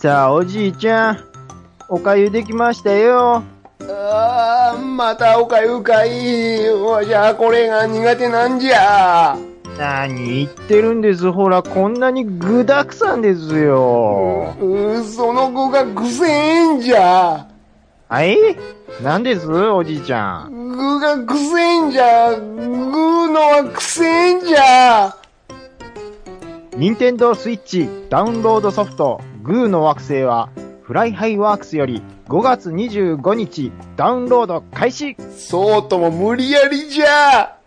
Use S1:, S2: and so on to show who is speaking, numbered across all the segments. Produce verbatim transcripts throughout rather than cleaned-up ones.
S1: さあ、おじいちゃん、おかゆできましたよ。
S2: ああ、またおかゆかい。わしゃ、これが苦手なんじゃ。
S1: 何言ってるんです。ほら、こんなに具だくさんですよ。
S2: う、うその具がくせえんじゃ。
S1: はい？何ですおじいちゃん。
S2: 具がくせえんじゃ。具のはくせえんじゃ。
S1: ニンテンドースイッチダウンロードソフトグーの惑星はフライハイワークスよりごがつにじゅうごにちダウンロード開始。
S2: そうとも無理やりじゃ。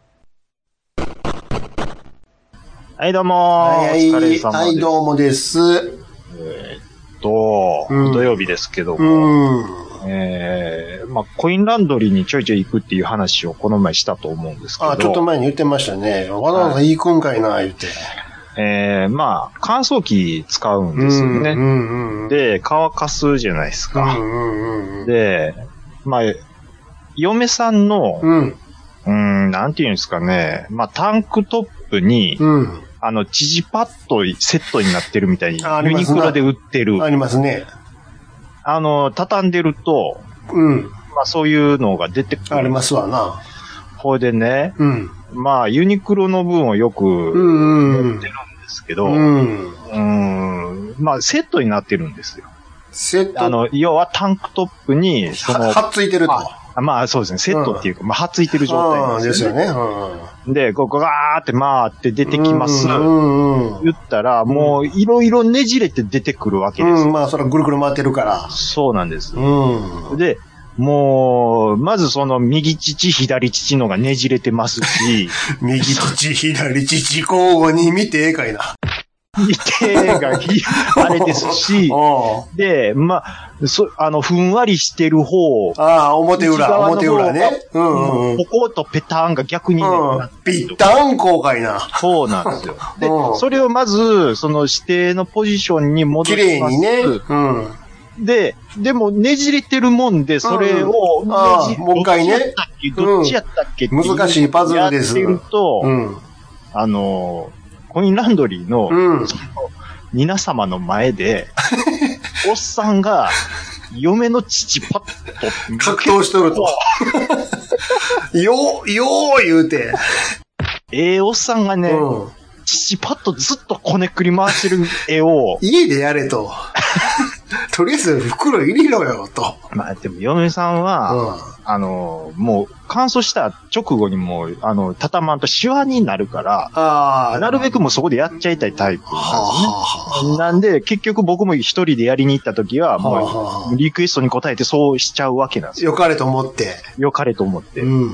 S1: はいどうもー、
S2: はい、
S1: お疲れ様です。
S2: はいどうもです。
S1: えー、っと、うん、土曜日ですけども、うん、えー、まあコインランドリーにちょいちょい行くっていう話をこの前したと思うんですけど。
S2: あ、ちょっと前に言ってましたね。わざわざ行くんかいな言って。
S1: えー、まあ、乾燥機使うんですよね。
S2: うんうんうん、
S1: で、乾かすじゃないですか。うんうんうん、で、まあ、嫁さんの、うん、うん、なんていうんですかね、まあ、タンクトップに、うん、あの、チジパッドセットになってるみたいに、ユニクロで売ってる。
S2: ありますね。
S1: あの、畳んでると、うん、まあ、そういうのが出てくる。
S2: ありますわな。
S1: これでね、うん、まあ、ユニクロの分をよく持ってるんですけど、うん、うん、まあ、セットになってるんですよ。
S2: セット
S1: あの、要はタンクトップに、その、
S2: はっついてると。
S1: あまあ、そうですね。セットっていうか、うん、まあ、はっついてる状態なんですよね。ですよね。うん、で、こう、ガーって回って出てきます。うんうん、言ったら、もう、いろいろねじれて出てくるわけです。
S2: うん、まあ、それはぐるぐる回ってるから。
S1: そうなんです。うん、で、もう、まずその右乳、左乳のがねじれてますし。
S2: 右乳、左乳、交互に見てええかいな。
S1: 見てが、あれですし。で、まあ、そ、あの、ふんわりしてる方。
S2: ああ、表裏、表裏ね。
S1: うんうん。こことペターンが逆にね。うん、
S2: ピッタンこうかいな。
S1: そうなんですよ。で、うん、それをまず、その指定のポジションに戻します。
S2: 綺麗にね。うん。
S1: で、でもねじれてるもんで、それを、
S2: うん、ああ、もう一回ね。
S1: どっちやったっけ、
S2: うん、難しいパズルです。
S1: やってると、うん、あの、コインランドリーの、うん、その皆様の前で、おっさんが、嫁の父パッと、
S2: 格闘しとると。よー、よー言うて。
S1: ええおっさんがね、うん、父パッとずっとこねくり回してる絵を。
S2: 家でやれと。とりあえず袋入れろよ、と。
S1: まあでも、嫁さんは、うん、あの、もう、乾燥した直後にもう、あの、畳まんとシワになるから、あなるべくもうそこでやっちゃいたいタイプなんですね。なんで、結局僕も一人でやりに行った時は、もう、リクエストに応えてそうしちゃうわけなんですよ。
S2: よかれと思って。
S1: よかれと思って。うん。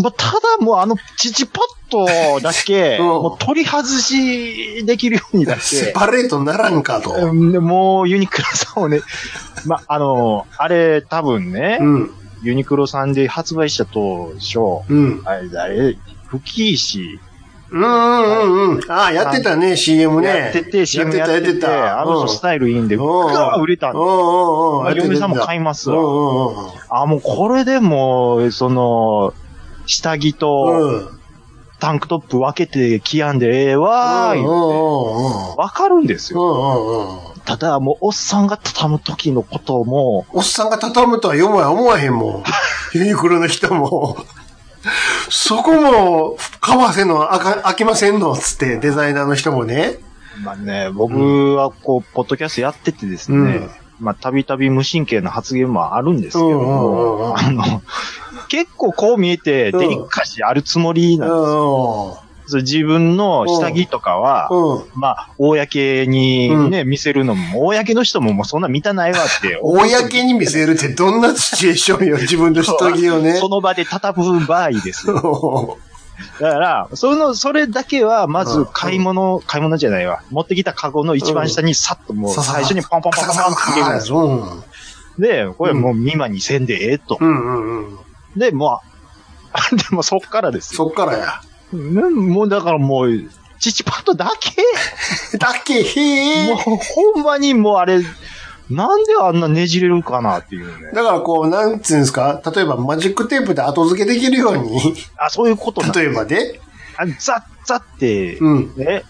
S1: ただもうあの、父パッドだけ、うん、もう取り外しできるようにだけ。
S2: セパレートならんかと。
S1: うん、もう、ユニクロさんをね、ま、あの、あれ多分ね、うんユニクロさんで発売した当初、うん、あれ、あれ、吹石。
S2: うんうんうん。ああ、やってたね、シーエム ね。
S1: やってて、シーエム やってて、やってた。あの人スタイルいいんで、うわ売れたんで。嫁さんも買いますわ。あ、もうこれでも、その、下着と、タンクトップ分けて着やんでええわー、言って。わかるんですよ。ただ、もう、おっさんが畳む時のことも。
S2: おっさんが畳むとはよもや思わへんもん。ユニクロの人も。そこも、買せの、あか、飽きませんのつって、デザイナーの人もね。
S1: まあね、僕はこう、ポッドキャストやっててですね、うん、まあ、たびたび無神経な発言もあるんですけども、あの、結構こう見えて、デリカシーあるつもりなんですよ。うん自分の下着とかは、うん、まあ、公にね、うん、見せるのも、公の人ももうそんな見たないわって。
S2: 公に見せるってどんなシチュエーションよ、自分の下着をね。
S1: その場で畳む場合ですよ。だから、その、それだけは、まず買い物、うん、買い物じゃないわ。持ってきたカゴの一番下にさっともう、最初にポンポンポンポンポンって入れるんですよ。で、これもう見間にせんでええと。うんうんうん、で、もう、でもそっからです
S2: よ。そっからや。
S1: もうだからもう、父パッドだけ
S2: だけへ
S1: もうほんまにもうあれ、なんであんなねじれるかなっていうね。
S2: だからこう、なんつうんですか例えばマジックテープで後付けできるように。
S1: あ、そういうこと
S2: 例えばで。
S1: あザッザッって、うん、ね。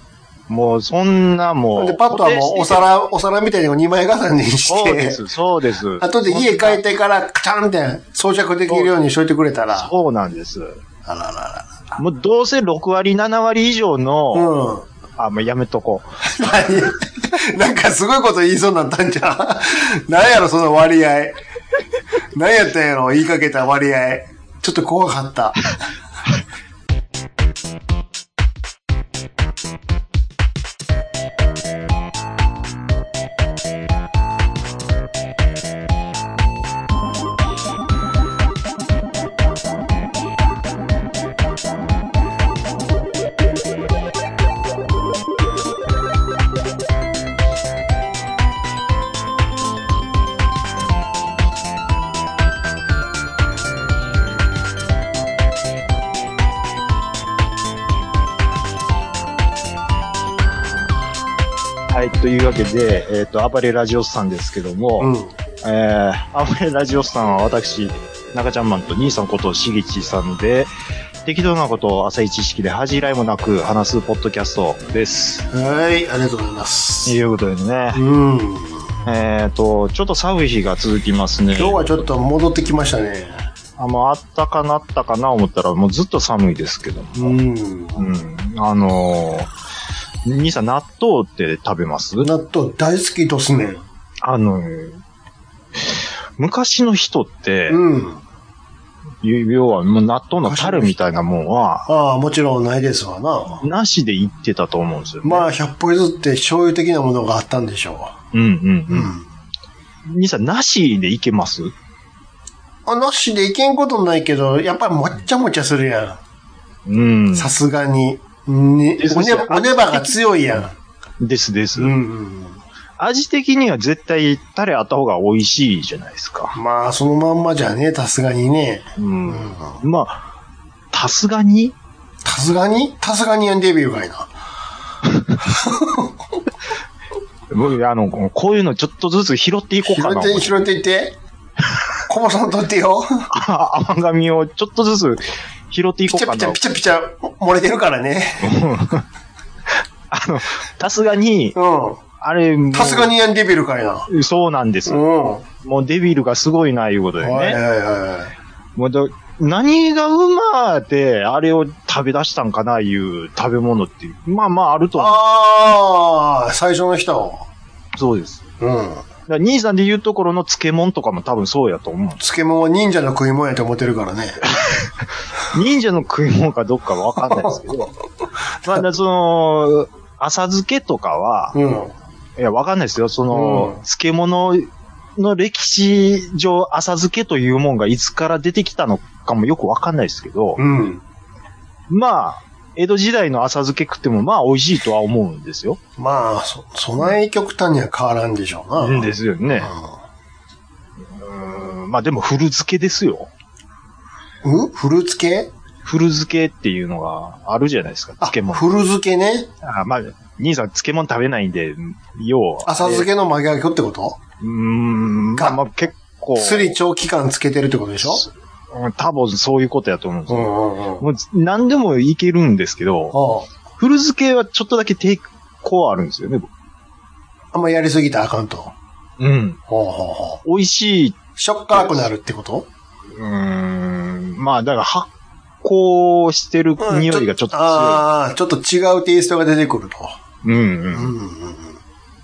S1: もう、そんなもう。
S2: で、パッとはもう、お皿、お皿みたいににまい重ねにして。
S1: そうです、そうです。
S2: 後で家帰ってから、カチャンって装着できるようにしといてくれたら。
S1: そうなんです。
S2: あらららら。
S1: もう、どうせろくわり、ななわり以上の、うん。あ、もうやめとこ
S2: う。なんかすごいこと言いそうになったんじゃん。何やろ、その割合。何やったんやろ、言いかけた割合。ちょっと怖かった。
S1: はい、というわけで、えっ、ー、と、暴れラジオスさんですけども、うん、えー、暴れラジオスさんは私、中ちゃんマンと兄さんことしげちさんで、適当なことを浅い知識で恥じらいもなく話すポッドキャストです。
S2: はい、ありがとうございます。
S1: ということでね。
S2: うん。
S1: えっ、ー、と、ちょっと寒い日が続きますね。
S2: 今日はちょっと戻ってきましたね。
S1: あ、もうあったかなったかな思ったら、もうずっと寒いですけども。
S2: うん。うん。
S1: あのー、兄さん、納豆って食べます？
S2: 納豆大好きですね。
S1: あの、昔の人って、うん。要は、もう納豆のタレみたいなもんは、
S2: ああ、もちろんないですわな。
S1: なしで言ってたと思うんですよ、ね。
S2: まあ、ひゃっぽ譲って醤油的なものがあったんでしょ
S1: う。うんうんうん。兄さん、なしでいけます？
S2: あ、なしでいけんことないけど、やっぱりもっちゃもちゃするや
S1: ん。うん。
S2: さすがに。ね、おね、おねばが強いや
S1: ん。ですです。
S2: うんうん、
S1: 味的には絶対タレあった方が美味しいじゃないですか。
S2: まあ、そのまんまじゃね、さすがにね。
S1: うん。うん、まあ、さすがに
S2: さすがにさすがにやんデビューかいな。
S1: 僕、あの、こういうのちょっとずつ拾っていこうかな。
S2: 拾って、拾っていって。コモさんとってよ。
S1: 甘噛をちょっとずつ拾っていこうかな。
S2: ピチャピチャピチャピチャ漏れてるからね。
S1: あの、さすがに、うん。あれ、
S2: さすがにやんデビルかいな。
S1: そうなんです。うん。もうデビルがすごいな、いうことでね。
S2: はいはいはい。
S1: もうど何がうまーで、あれを食べ出したんかな、いう食べ物っていう。まあまああると思う。
S2: ああ、最初の人。
S1: そうです。
S2: うん。
S1: だ兄さんで言うところの漬物とかも多分そうやと思う。
S2: 漬物は忍者の食い物やと思ってるからね。
S1: 忍者の食い物かどっかわかんないですけど。まあ、その、浅漬けとかは、うん、いや、わかんないですよ。その、うん、漬物の歴史上、浅漬けというもんがいつから出てきたのかもよくわかんないですけど、
S2: うん、
S1: まあ、江戸時代の浅漬け食ってもまあ美味しいとは思うんですよ。
S2: まあ、そ、そない極端には変わらんでしょうな。
S1: うんですよね。うん、まあでも古漬けですよ。
S2: うん？古漬け？
S1: 古漬けっていうのがあるじゃないですか、漬物。
S2: 古漬けね。
S1: あまあ、兄さん漬物食べないんで、要は。
S2: 浅漬けの巻き上げってこと？
S1: うーん、まあまあ結構。
S2: すり長期間つけてるってことでしょ？
S1: 多分そういうことやと思うんですよ。
S2: うんうんうん、
S1: もう何でもいけるんですけど、古漬けはちょっとだけ抵抗あるんですよね、僕。
S2: あんまやりすぎたらあかんと。
S1: うん。
S2: ほうほうほ
S1: う。美味しい。
S2: しょっからくなるってこと？
S1: うーん。まあ、だから発酵してる匂いがちょっと強い。うん、
S2: ああ、ちょっと違うテイストが出てくると。
S1: うんうん。うんうんうん、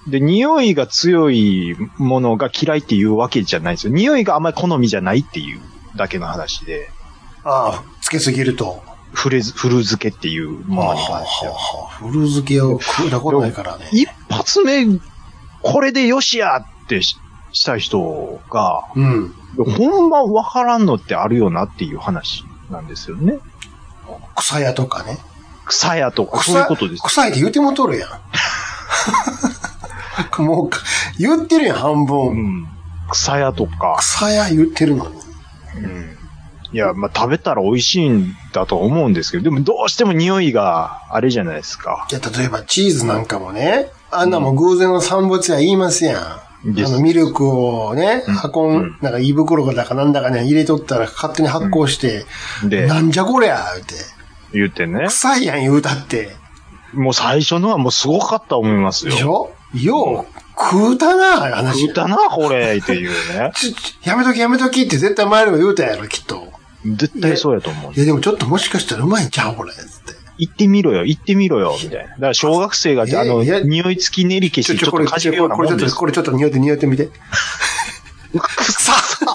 S1: で、匂いが強いものが嫌いっていうわけじゃないですよ。匂いがあんまり好みじゃないっていうだけの話で。
S2: ああ、つけすぎると。
S1: 古漬けっていうものに関しては。
S2: はあはあ、古漬けを食うたことないからね。
S1: 一発目、これでよしやってした人が、
S2: うん、
S1: ほんまわからんのってあるよなっていう話なんですよね。
S2: 草屋とかね。
S1: 草屋とか、そういうことです。
S2: 草屋って言うてもとるやん。もう、言ってるやん、半分。うん、
S1: 草屋とか。
S2: 草屋言ってるのに。
S1: うん。いや、まあ、食べたら美味しいんだと思うんですけど、でもどうしても匂いがあれじゃないですか。
S2: じゃあ、例えばチーズなんかもね、あんなもん偶然の産物や言いますやん。うん、あの、ミルクをね、運ん、うん、なんか胃袋だかなんだかね、入れとったら勝手に発酵して、うん、で、なんじゃこりゃ、言うて。
S1: 言ってね。
S2: 臭いやん言うたって。
S1: もう最初のはもうすごかった思いますよ。
S2: でしょよう、食うたな、話。
S1: 食うたな、これ、っていうね。
S2: ち、ち、やめときやめときって絶対前にも言うたやろ、きっと。
S1: 絶対そうやと思う。
S2: いや、でもちょっともしかしたらうまいんちゃうこれ、つって。
S1: 行ってみろよ、行ってみろよ、みたいな。だから小学生が、あの、匂い付き練り消し、ちょっとかじるようなもんです。
S2: これちょっと匂って匂ってみて。臭っ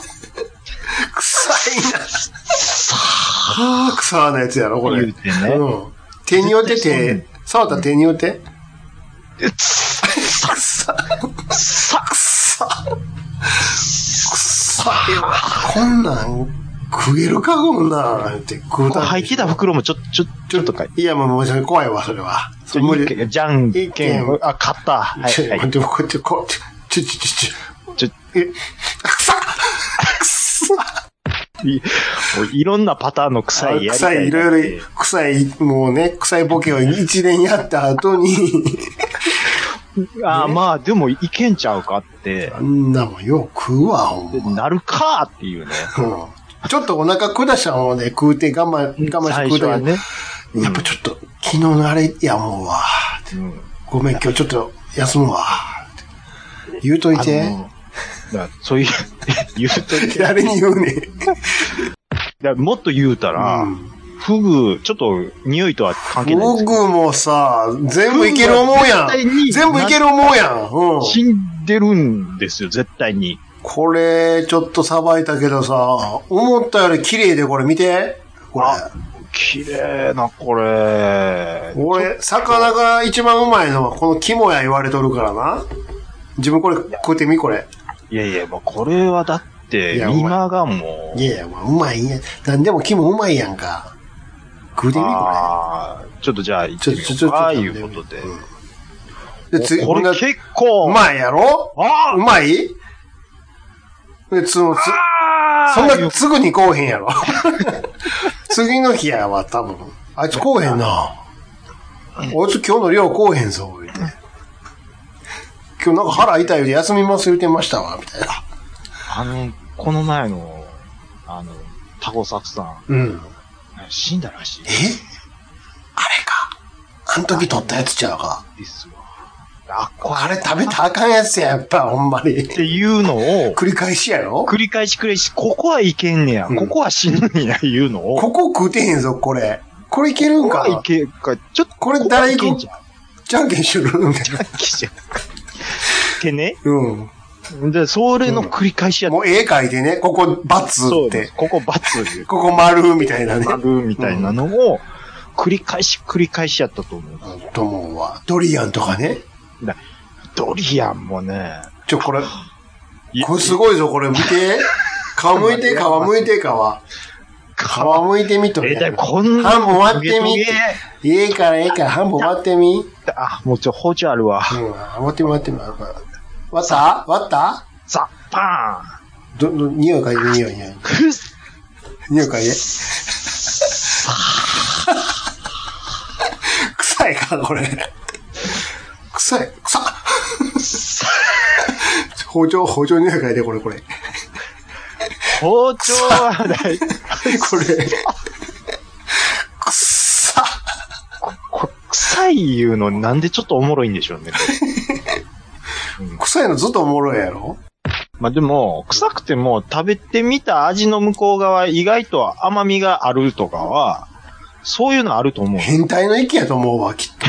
S2: 臭いな。はぁ、臭なやつやろ、これ。
S1: 言うてね。
S2: うん。手によってて、触った手によって。臭っ。臭っ。臭っ。臭いわ。こんなん食えるか、こんなんって食うた。
S1: 入ってた袋もちょ、ちょ、ちょっとかい。
S2: いや、もう、もう、怖いわ、それは。
S1: それ無理。じゃんけん。あ、買った。はい。はい。
S2: でも、こうやって、こうやって、ちょ、ちょ、ちょ、ちょ、え、臭っ臭っ
S1: い, いろんなパターンの臭いやりたい。
S2: 臭い、いろいろ、臭い、もうね、臭いボケを一連やった後に。
S1: ああ、ね、まあ、でもいけんちゃうかって。
S2: あんなもんよく食うわ、ほんま。
S1: なるかっていうね。
S2: うん。ちょっとお腹下した方で食うて我慢、我慢して食うて。ね。うん、やっぱちょっと、昨日のあれやもうわ、うん。ごめん、今日ちょっと休むわ。言うといて。
S1: だそういう、言うといて。
S2: 誰に言うね
S1: だもっと言うたら、うん、フグ、ちょっと匂いとは関係ないです。
S2: フグもさ、全部いける思うやん。全部いける思うやん。うん。
S1: 死んでるんですよ、絶対に。
S2: これ、ちょっとさばいたけどさ、思ったより綺麗でこれ見て。これ。
S1: 綺麗な、これ。
S2: 俺、魚が一番うまいのはこの肝や言われとるからな。自分これ食うてみ、これ。
S1: いやいや、もうこれはだって、今がもう。
S2: いやいや、うまいんや。なんでも肝うまいやんか。食うてみ、これ。あ
S1: あ、ちょっとじゃあ、ちょっと、ちょっと、ああいうことで。
S2: で、次、
S1: これ結構。
S2: うまいやろああうまいで、つ、つ、そんなすぐにこうへんやろ。次の日やわ、多分。あいつこうへんな。あいつ今日の量こうへんぞ、言うて。今日なんか腹痛いようで休みます言うてましたわ、みたいな。
S1: あの、この前の、あの、タコサクさん。
S2: うん。
S1: 死んだらしい。
S2: えあれか。あの時取ったやつちゃうか。
S1: ですわ。
S2: あ、あれ食べたらあかんやつや、やっぱ、ほんまに。
S1: っていうのを。
S2: 繰り返しやろ
S1: 繰り返し繰り返し、ここはいけんねや。うん、ここは死ぬんや、いうのを。
S2: ここ食うてへんぞ、これ。これいけるんか。
S1: ここはいけるか。ちょっと。
S2: これ誰いけんじゃん。じゃんけんしゅるみたいな。
S1: じゃんけんしゅる。ってね。
S2: うん。
S1: で、それの繰り返しや、
S2: うん、もう絵描いてね、ここバツって。
S1: ここバツ。
S2: ここ丸みたいなね。
S1: 丸みたいなのを、繰り返し繰り返しやったと思う。
S2: うん、と思うわ。ドリアンとかね。
S1: だドリアンもね。
S2: ちょ、これ、これすごいぞ、これ見て。皮むいて、皮むいて、皮。皮むいてみと。
S1: え、だこんな。
S2: 半分割ってみ。ええから、ええから、半分割ってみ。
S1: あ、もうちょ、包丁あるわ。
S2: うん、割ってみ、割ってみ。割った割った
S1: ザッパ
S2: ーンど、ど、匂い嗅いで、匂い、匂い。匂い嗅いで。臭いか、これ。臭い、臭っ包丁、包丁匂い嗅いで、これ、これ。
S1: 包丁はない。
S2: これ。臭っ
S1: こ臭い言うのなんでちょっとおもろいんでしょうね、こ
S2: れ。うん、臭いのずっとおもろいやろ
S1: まあでも、臭くても食べてみた味の向こう側意外と甘みがあるとかは、そういうのあると思う。
S2: 変態の域やと思うわ、きっと。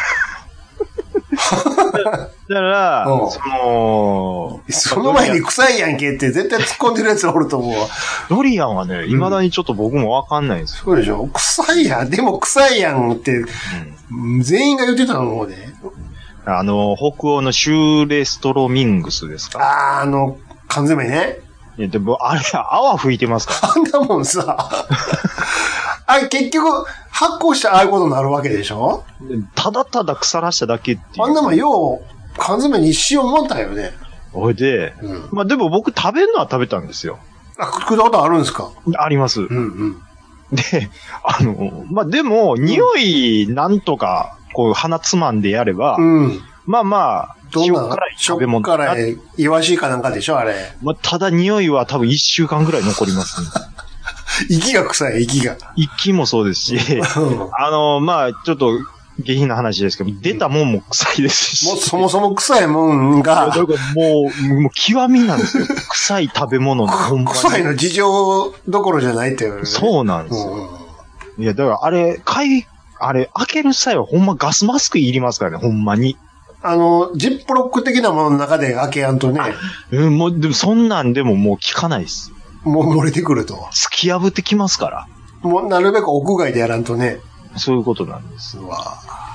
S1: だから、その、
S2: その前に臭いやんけって絶対突っ込んでるやつおると思うわ。
S1: ドリアンはね、未だにちょっと僕もわかんないんですよ。
S2: そうでしょ臭いやん。でも臭いやんって、うん、全員が言ってたのもうね。
S1: あの、北欧のシューレストロミングスですか
S2: あー、あの、缶詰ね。
S1: いや、でも、あれ、泡吹いてますか
S2: あんなもんさ、あれ結局、発酵してああいうことになるわけでしょ
S1: ただただ腐らしただけっていう。
S2: あんなもんよう、缶詰に塩もんたよね。
S1: ほいで、うん、まあでも僕食べるのは食べたんですよ。
S2: あ、食ったことあるんですか
S1: あります。
S2: うんうん。
S1: で、あの、まあでも、うん、匂いなんとか、こう鼻つまんでやれば、
S2: うん、
S1: まあまあ、
S2: 塩辛い食べ物。塩辛い、イワシかなんかでしょあれ。
S1: まあただ匂いは多分一週間ぐらい残りますね。
S2: 息が臭い、息が。
S1: 息もそうですし、あの、まあ、ちょっと、 下品な話ですけど、出たもんも臭いですし。
S2: もうそもそも臭いもんが。
S1: だからもう、もう極みなんですよ。臭い食べ物のほんまに。
S2: 臭いの事情どころじゃないっていう、ね。
S1: そうなんですよ。うん、いや、だからあれ、買い、あれ、開ける際はほんまガスマスクいりますからね、ほんまに。
S2: あの、ジップロック的なものの中で開けやんとね。
S1: うん、もう、でもそんなんでももう効かないです。
S2: もう漏れてくると。
S1: 突き破ってきますから。
S2: もうなるべく屋外でやらんとね。
S1: そういうことなんです。
S2: うわ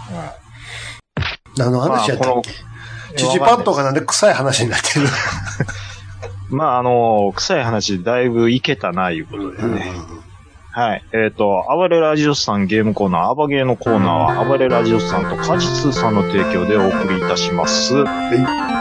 S2: 何の話やったっけ、チチパッドがなんで臭い話になってる
S1: まあ、あの、臭い話だいぶいけたな、いうことでね。うん、はい。えっ、ー、と、暴れラジオスさんゲームコーナー、暴ゲーのコーナーは、暴れラジオスさんとカジツーさんの提供でお送りいたします。はい。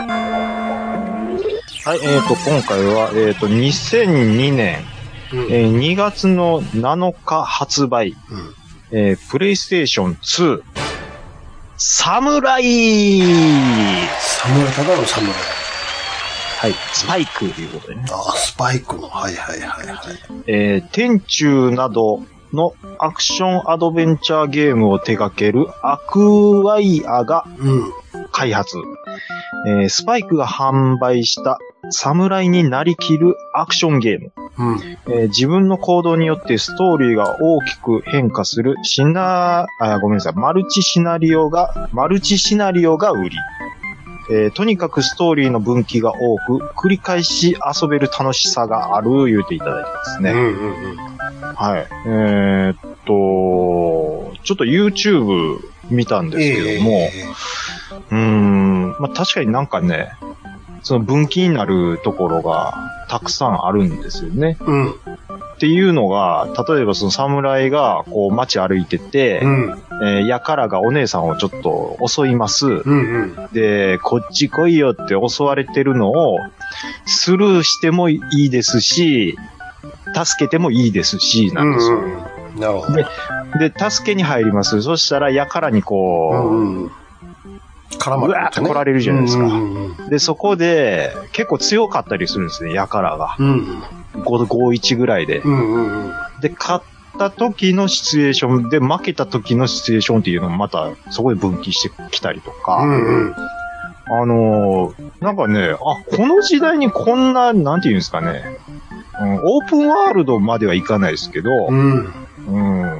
S1: はい、えっ、ー、と、今回は、えっ、ー、と、にせんにねん、うん、えー、にがつのなのか発売、うんえー、プレイステーションツー、サムライ
S2: サムライ、ただのサムライ。
S1: はい、スパイクということでね。
S2: ああ、スパイクの、はいはいはいはい。
S1: えー、天中などのアクションアドベンチャーゲームを手掛けるアクワイアが開発。うんえー、スパイクが販売したサムライになりきるアクションゲーム。うんえー、自分の行動によってストーリーが大きく変化するシナ、あ、ごめんなさい、マルチシナリオが、マルチシナリオが売り。えー、とにかくストーリーの分岐が多く、繰り返し遊べる楽しさがある、言うていただいてますね。うんうんうん、はい。えー、っと、ちょっと YouTube 見たんですけども、えー、うーん、まあ、確かになんかね、その分岐になるところがたくさんあるんですよね。うん。っていうのが、例えばその侍がこう街歩いてて、うんえー、やからがお姉さんをちょっと襲います。うんうん、で、こっち来いよって襲われてるのをスルーしてもいいですし、助けてもいいですし、なんですよ。うんうん、なるほど。で、で、助けに入ります。そしたらやからにこう、うんうん絡まれる、ね。うわーって来られるじゃないですか。うんうんうん、で、そこで、結構強かったりするんですね、やからが。うん、ごたいいちぐらいで、うんうんうん。で、勝った時のシチュエーションで、負けた時のシチュエーションっていうのもまた、そこで分岐してきたりとか。うんうん、あのー、なんかね、あ、この時代にこんな、なんていうんですかね、うん、オープンワールドまではいかないですけど、うん。うん、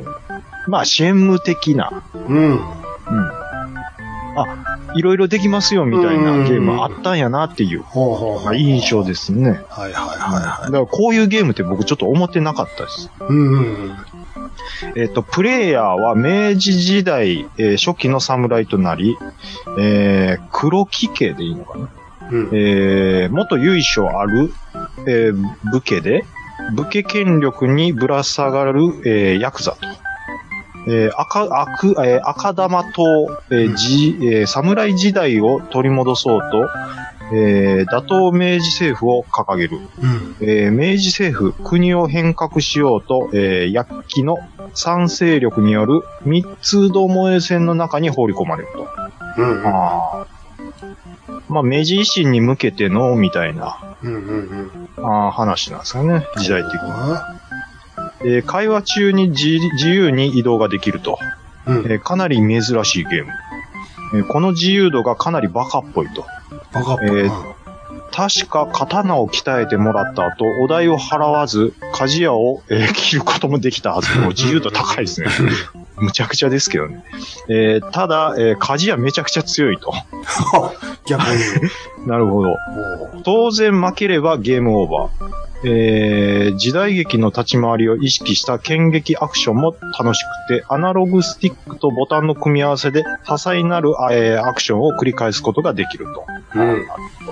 S1: まあ、シェンム的な。うん。うん。あ、いろいろできますよみたいなゲームあったんやなっていう、まあ、印象ですね。はいはいはいはい。だからこういうゲームって僕ちょっと思ってなかったです。うんうん、えっと、プレイヤーは明治時代、えー、初期の侍となり、えー、黒木家でいいのかな、うんえー、元由緒ある、えー、武家で、武家権力にぶら下がる、えー、ヤクザと。えー、赤、赤、えー、赤玉と、えー、じ、えー、侍時代を取り戻そうと、えー、打倒明治政府を掲げる。うんえー、明治政府、国を変革しようと、えー、薬機の賛勢力による密通どもえ戦の中に放り込まれると。うんあまあ、明治維新に向けての、みたいな、うんうんうん、あ話なんですかね、時代的に。えー、会話中に自由に移動ができると、うんえー、かなり珍しいゲーム、えー。この自由度がかなりバカっぽいと。バカっぽい、えー、確か刀を鍛えてもらった後、お代を払わず、鍛冶屋を、えー、切ることもできたはず。もう自由度高いですね。むちゃくちゃですけどね。えー、ただ、えー、鍛冶屋めちゃくちゃ強いと。逆に。なるほど。当然負ければゲームオーバー。えー、時代劇の立ち回りを意識した剣撃アクションも楽しくて、アナログスティックとボタンの組み合わせで多彩なる、えー、アクションを繰り返すことができると。うん、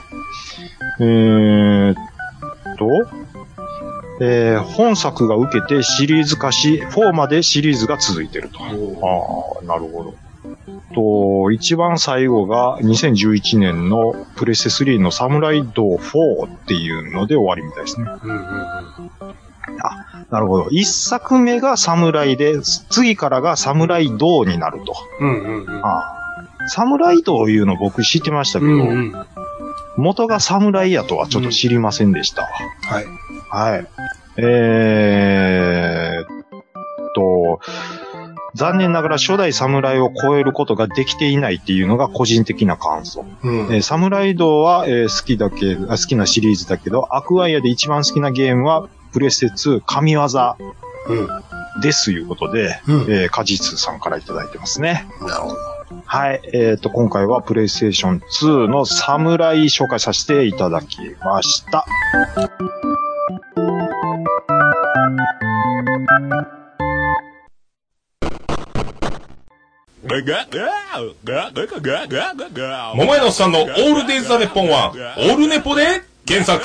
S1: えーっと、えー、本作が受けてシリーズ化し、フォーまでシリーズが続いてると。ああ、なるほど。と、一番最後がにせんじゅういちねんのプレステスリーのサムライドーフォーっていうので終わりみたいですね。うんうんうん、あ、なるほど。一作目がサムライで、次からがサムライドーになると。うんうんうん、あサムライドーいうの僕知ってましたけど、うんうん、元がサムライやとはちょっと知りませんでした。うん、はい。はい。えーっと、 残念ながら初代侍を超えることができていないっていうのが個人的な感想。うん、えー、サムライドは、えー、好きだけ、好きなシリーズだけど、アクアイアで一番好きなゲームは、プレステツー神業です、いうことで、うん、えー、果実さんからいただいてますね。なるほど。はい。えっと、今回はプレイステーションツーのサムライ紹介させていただきました。
S3: 桃屋のおっさんのオールデイズ・ザ・ネッポンはオールネポで検索。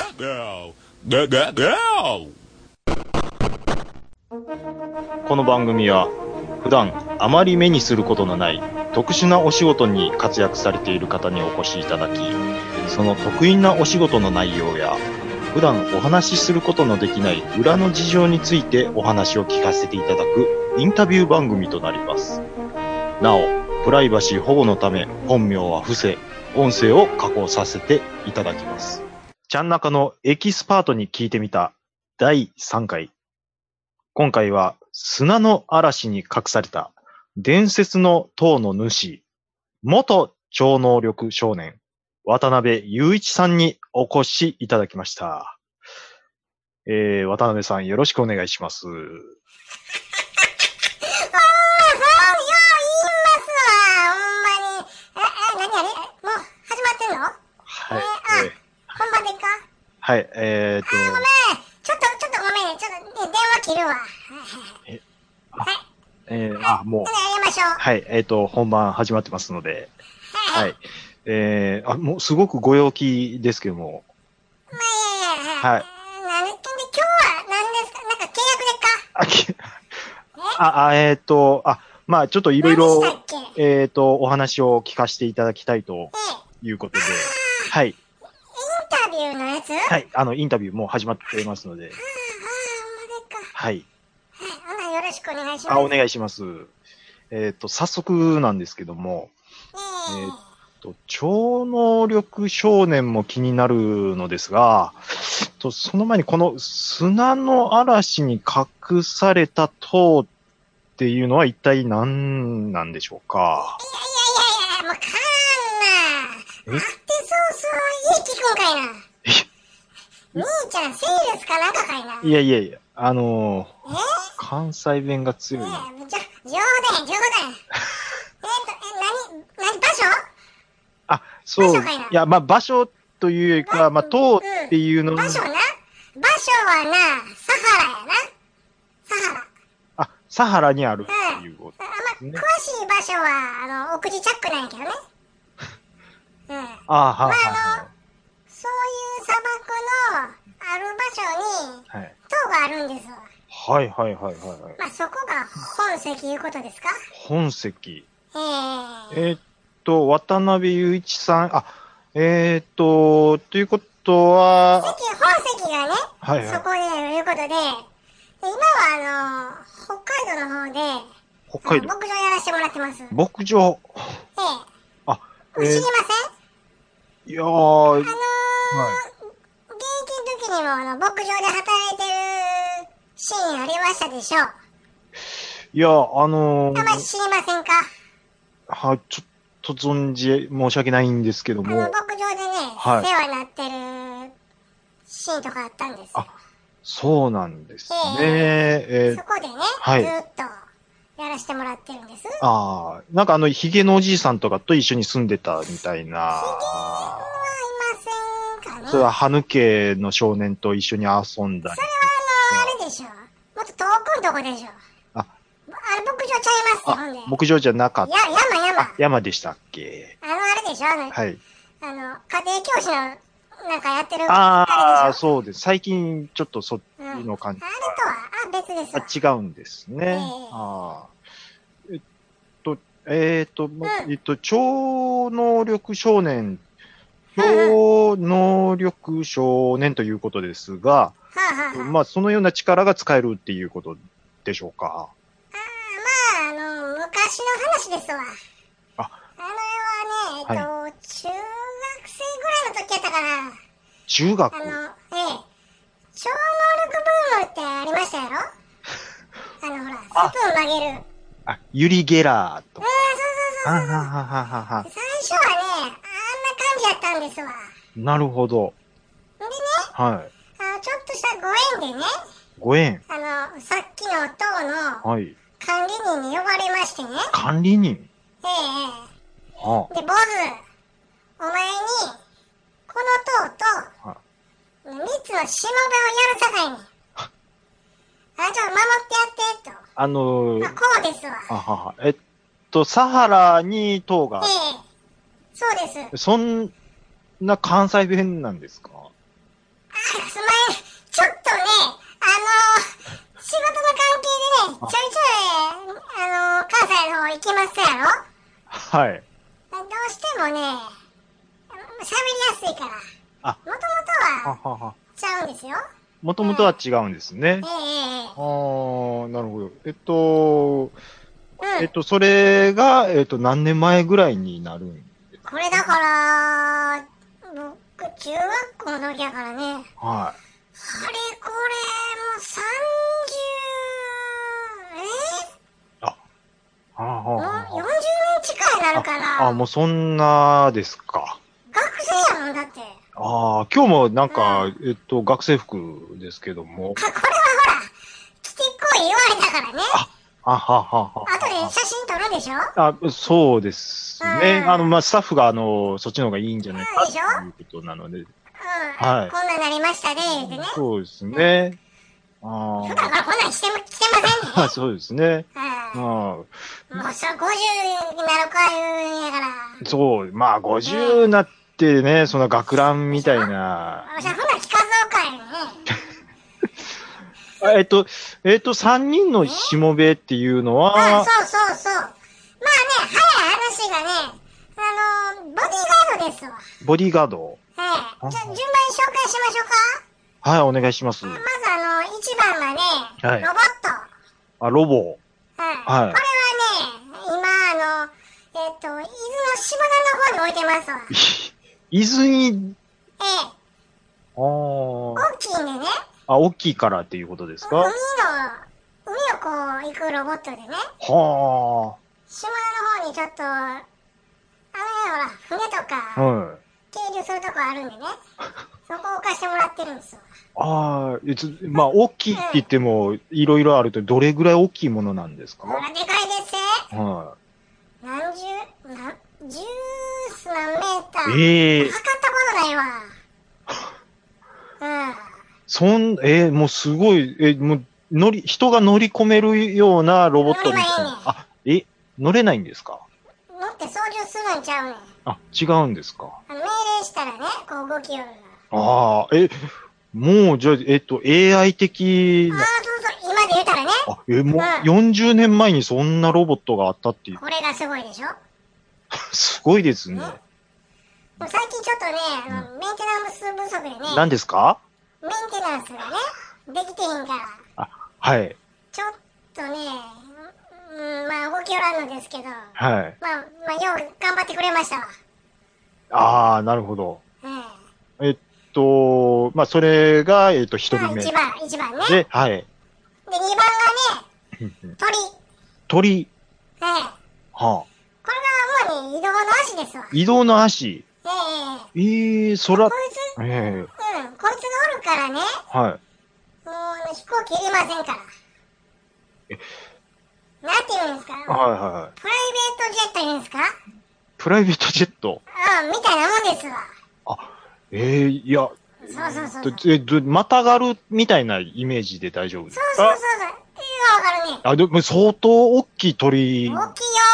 S1: この番組は普段あまり目にすることのない特殊なお仕事に活躍されている方にお越しいただき、その得意なお仕事の内容や普段お話しすることのできない裏の事情についてお話を聞かせていただくインタビュー番組となります。なお、プライバシー保護のため本名は伏せ、音声を加工させていただきます。ちゃん中のエキスパートに聞いてみただいさんかい。今回は砂の嵐に隠された伝説の塔の主、元超能力少年、渡辺雄一さんにお越しいただきました。えー、渡辺さんよろしくお願いします。はい。えー、
S4: 本番でいいか？
S1: はい、えーっと。
S4: あー、ごめん。ちょっと、ちょっとごめん。ちょっと、ね、電話切るわ。
S1: え、はい。えー、あ、もう。
S4: やりましょう。
S1: はい、えーっと、本番始まってますので。はい。はい、えー、あ、もうすごくご陽気ですけども。
S4: まあ、いやいや、はい。はい。なんで、今日は何ですか？なんか契約でか？
S1: あ、あ、えーっと、あ、まあちょっといろいろ、えーっと、お話を聞かせていただきたいということで。はい。イン
S4: タビューのやつ？
S1: はい。あの、インタビューもう始まっていますので。
S4: ああ、ほんまでか。
S1: はい。
S4: はい。ほな、よろしくお願いします。
S1: あ、お願いします。えっと、早速なんですけども、
S4: えー、
S1: えっと、超能力少年も気になるのですが、とその前にこの砂の嵐に隠された塔っていうのは一体何なんでしょうか？
S4: いやいやいやいや、もうかーんな。え？ってそうそう、家聞くんかいな。え？兄ちゃん、セールスかなんかかいな。
S1: いやいやいや、あのー、え？関西弁が強い。
S4: いや、じゃ、冗談、冗談。えっと、え、なに、なに、場所？
S1: あ、そう。いや、まあ、場所というよりか、まあ、塔っていうの、
S4: うん、場所な。場所はな、サハラやな。サハラ。
S1: あ、サハラにあるっていうこと
S4: ですね。うん、まあ、詳しい場所は、あの、奥地チャックなんやけどね。うん。あ
S1: あ、はあ、はあ、
S4: まあ、あの、そういう砂漠のある場所に、はい、塔があるんですわ。
S1: はいはいはいはい。
S4: まあ、そこが本石いうことですか？
S1: 本石。
S4: えー、
S1: えー、っと、渡辺雄一さん、あ、えー、っと、ということは、
S4: 石、本石がね、はいはい、そこであるいうことで、で今はあの、北海道の方で、
S1: 北海道
S4: 牧場やらせてもらってます。
S1: 牧場。
S4: ええ。
S1: あ、
S4: えー、知りません？
S1: いやー、あの
S4: ー、はい、現役の時にもあの、牧場で働いてるシーンありましたでしょ？
S1: いや、あのー、
S4: あんまり知りませんか？
S1: はい、ちょっと存じ、申し訳ないんですけども。
S4: あの、牧場でね、はい、世話になってるシーンとかあったんです。
S1: あ、そうなんですね。
S4: えー、えー、そこでね、はい、ずっとやらせてもらってるんです。
S1: ああ、なんかあの、ヒゲのおじいさんとかと一緒に住んでたみたいな。ヒゲ
S4: はいませんかね。
S1: それは、歯抜けの少年と一緒に遊んだり。
S4: それはあの、あれでしょ。もっと遠くのとこでしょ。あ、あれ牧場ちゃいますって、ほんで。
S1: 牧場じゃなかった。
S4: や、山山。
S1: 山でしたっけ？
S4: あの、あれでしょ、あの、はい。あの、家庭教師の、なんかやってる。
S1: ああ、そうです。最近、ちょっとそっちの感じ、
S4: うん。あれとは、あ、別です
S1: わ。あ、違うんですね。えー、あえっと、えー、っと、うん、えっと、超能力少年、超能力少年ということですが、うんうん、まあ、そのような力が使えるっていうことでしょうか。
S4: ああ、まあ、あの、昔の話ですわ。あ、あのはね、えっと、はい、中学生ぐらいの時やったかな。
S1: 中学？
S4: あの、ええ、超能力ブームってありましたやろ？あの、ほら、スプーン曲げる。
S1: あ、ユリ・ゲラーとか。
S4: うん、そうそうそうそう。
S1: ははははは。
S4: 最初はね、あんな感じやったんですわ。
S1: なるほど。
S4: でね、
S1: はい。
S4: あの、ちょっとしたご縁でね、
S1: ご縁。
S4: あの、さっきの党の
S1: はい。
S4: 管理人に呼ばれましてね。
S1: 管理人。
S4: ええ
S1: は
S4: で、坊主、お前に、この党と、
S1: あ。は
S4: 三つのしもべをやるさかいねん。あ、ちょっと守ってやって、と。
S1: あのー、
S4: あ、こうですわ。
S1: あはは。えっと、サハラに党が
S4: え、えそうです。
S1: そんな関西弁なんですか？
S4: あ、すまん。ちょっとね、あのー、仕事の関係でね、ちょいちょい、あのー、関西の方行きますやろ？
S1: はい。
S4: どうしてもね、喋りやすいから。
S1: あ、
S4: もともとは、
S1: ははは。
S4: ちゃうんですよ。
S1: もともとは違うんですね。
S4: ええええ
S1: ああ、なるほど。えっと、
S4: うん
S1: えっと、それが、えっと、何年前ぐらいになるんですか？
S4: これだから、僕、中学校の時やからね。
S1: はい。
S4: あれこれ、もうさんじゅう、え
S1: あ、はあ、は
S4: もう
S1: あ、
S4: よんじゅうねん近いなるか
S1: あ、
S4: ら。
S1: あ、もうそんなですか。
S4: 学生やもんだって。
S1: ああ、今日もなんか、えっと、学生服ですけども。
S4: あ、これはほら、着てこい言われたからね。
S1: あはははは。
S4: 後で写真撮るでしょ？
S1: あ、そうですね。
S4: うん
S1: あの、まあ、スタッフが、あの、そっちの方がいいんじゃないか
S4: そうでしょ
S1: ということなので。
S4: うん。
S1: はい
S4: こんなんなりましたね、ってね。
S1: そうですね。あ
S4: 普段からこんなんしても、着てません
S1: あ。
S4: ね。
S1: そうですね。
S4: は
S1: あ
S4: もうさ、ごじゅうになるか言うんやから。
S1: あ。そう、まあ、ごじゅうなってね、その学ランみたいな。
S4: 私はほな着かぞうかいね。
S1: あえっと、えっと、三人のしもべっていうの
S4: あ、
S1: は、
S4: そうそうそう。まあね、早い話がね、あの、ボディーガードですわ。
S1: ボディーガード。
S4: ええ。じゃあ、順番に紹介しましょうか。
S1: はい、お願いします。
S4: まずあの、一番がね、
S1: はい
S4: ロボット。
S1: あ、ロボ。
S4: はい。
S1: はい
S4: これはね、今あの、えっ、と、伊豆の下田の方に置いてますわ。
S1: 伊豆に、
S4: ええ。
S1: あー
S4: 大きいんでね、
S1: あ、大きいからっていうことです
S4: 海の、
S1: か？
S4: 海をこう行くロボットでね、
S1: は
S4: 下田の方にちょっと、あのほら、船と
S1: あ。
S4: か、
S1: はい。
S4: 係留するとこあるんでね、そこを置かしてもらってるんですよ。
S1: ああ、えつまあ、大きいって言っても、いろいろあると、どれぐらい大きいものなんですか？
S4: ほら、でかいですね。
S1: は
S4: 何十、何、十数何メータ
S1: い。
S4: ー。
S1: ええ
S4: 測ったことないわ。うん。
S1: そん、えーもうすごい、えもう、乗り、人が乗り込めるようなロボットみたい
S4: 乗れないね
S1: な。あ、え、乗れないんですか？
S4: 乗って操縦するんちゃうねん。
S1: あ、違うんですか？
S4: あの命令したらね、こう動きよる。
S1: ああ、え、もう、じゃあ、えっと、エーアイ 的
S4: ああ、
S1: な、
S4: そうそう、今で言うたらね、
S1: あ、え、も
S4: うん
S1: う、よんじゅうねんまえにそんなロボットがあったっていう、
S4: これがすごいでしょ。
S1: すごいですね。
S4: でも最近ちょっとね、あの、メンテナンス不足でね、
S1: 何ですか？
S4: メンテナンスがね、できてへんから、
S1: あ、はい、
S4: ちょっとね、うん、まあ動きよらんのですけど、まあ、
S1: はい。
S4: まあ、よう頑張ってくれましたわ。
S1: ああ、なるほど。
S4: え
S1: えっと、まあ、それが、えっと、一
S4: え。まあ、
S1: 人目。
S4: 一番、一番ね。で、
S1: で、はい。
S4: 二番がね、鳥。
S1: 鳥、
S4: ええ。
S1: はあ、
S4: これが主に移動の足ですわ。
S1: 移動の足。
S4: ええ。
S1: ええ空、
S4: こいつ、
S1: ええ
S4: うん、こいつがおるからね、
S1: はい。
S4: もうあの飛行機いりませんから。なんて言うんですか、
S1: はいはいはい。
S4: プライベートジェット言うんですか、
S1: プライベートジェット。
S4: ああ、みたいなもんですわ。
S1: ええいや、
S4: そうそうそうそう。
S1: とえ、どまたがるみたいなイメージで大丈夫ですか？
S4: そうそうそうそう。いいわかるね。
S1: あ、でも相当大きい鳥。
S4: 大きいよ。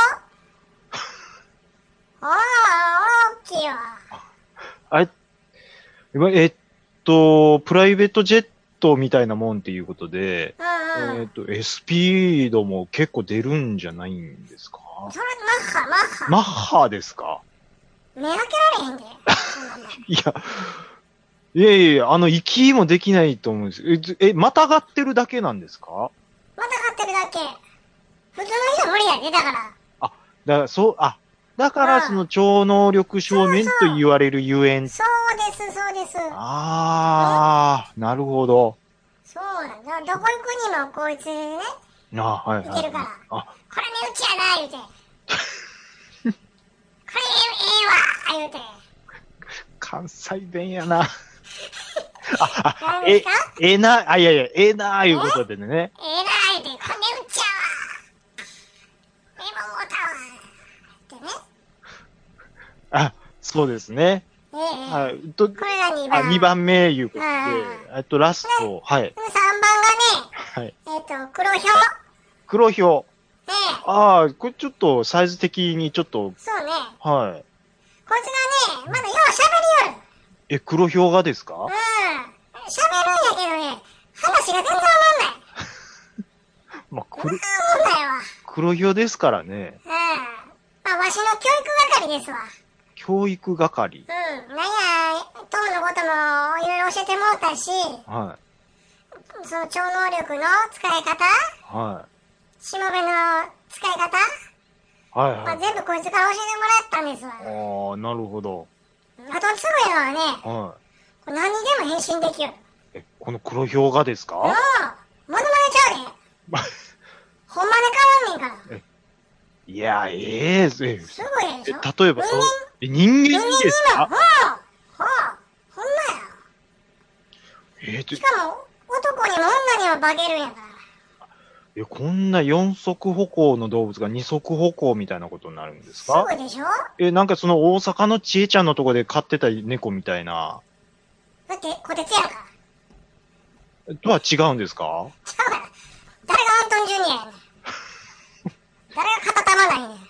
S4: ああ、大きいわ。
S1: あれ、えっと、プライベートジェットみたいなもんっていうことで、
S4: うんうん。
S1: えっと、エスピードも結構出るんじゃないんですか？
S4: それ、マッハ、マッハ。
S1: マッハですか？
S4: 目開けられへんで。そんなもん
S1: いや、いやいや、あの、行きもできないと思うんですえ、ずえ、またがってるだけなんですか？
S4: また買ってるだけ。普通の人無理やで、だから。
S1: だから、そう、あ、だからその超能力少年と言われるゆえん。
S4: そうです、そうです。
S1: あー、なるほど。
S4: そうなんだ。どこ行くにもこいつね、
S1: あ、はい、はい。
S4: いけるから。
S1: あ、
S4: これ値打ちやな、言うて。これええわ、言うて。
S1: 関西弁やな。あ、あ、え
S4: 何ですか、
S1: ええな、あ、いやいや、ええな、いうことでね。
S4: ええな、言うて。これ値打ちやわ。ええもん思ったわ。ってね。
S1: あ、そうですね。
S4: ええ
S1: はい。と、
S4: これがに
S1: あ、
S4: ばん。
S1: にばんめいうことで
S4: うん、
S1: えっと、ラスト、はい。
S4: さんばんがね、
S1: はい。
S4: えっ、と、黒ひょう。
S1: 黒ひょう。
S4: ねえ。
S1: ああ、これちょっと、サイズ的にちょっと、
S4: そうね。
S1: はい。
S4: こいつがね、まだよう喋りよる。
S1: え、黒ひょうがですか？
S4: うん。喋るんやけどね、話が全然わかんない。
S1: まあ、
S4: うわ
S1: 黒、
S4: ー、問題わ。
S1: 黒ひょうですからね。
S4: うん。まあ、わしの教育係ですわ。
S1: 教育係。
S4: うん。なんや、トムのこともいろいろ教えてもらったし、
S1: は
S4: その超能力の使い方、
S1: い。は
S4: しもべの使い方、
S1: い。はい
S4: まあ、
S1: はい。
S4: 全部こいつから教えてもらったんですわ。
S1: ああ、なるほど。
S4: あとすごいのはね、
S1: は
S4: これ何にでも変身できる。
S1: い。え、この黒ひょうがですか？
S4: うん。モノマネちゃうで。ほんまに変わんねんから。
S1: いや、えええ
S4: すごいでしょ。
S1: 例えば、その、え人間にです
S4: 人間にも、ほう、
S1: か？
S4: ほう、ほんまや。
S1: えーと
S4: しかも、男にも女にも化けるんやから。
S1: え、こんな四足歩行の動物が二足歩行みたいなことになるんです
S4: す
S1: か？
S4: ごいでしょ。
S1: え、なんかその大阪のちえちゃんのとこで飼ってた猫みたいな、
S4: だって、こてつやんか。
S1: とは違うんですか？
S4: ちゃうから。誰がアントンジュニアやねん。誰が片玉ないねん。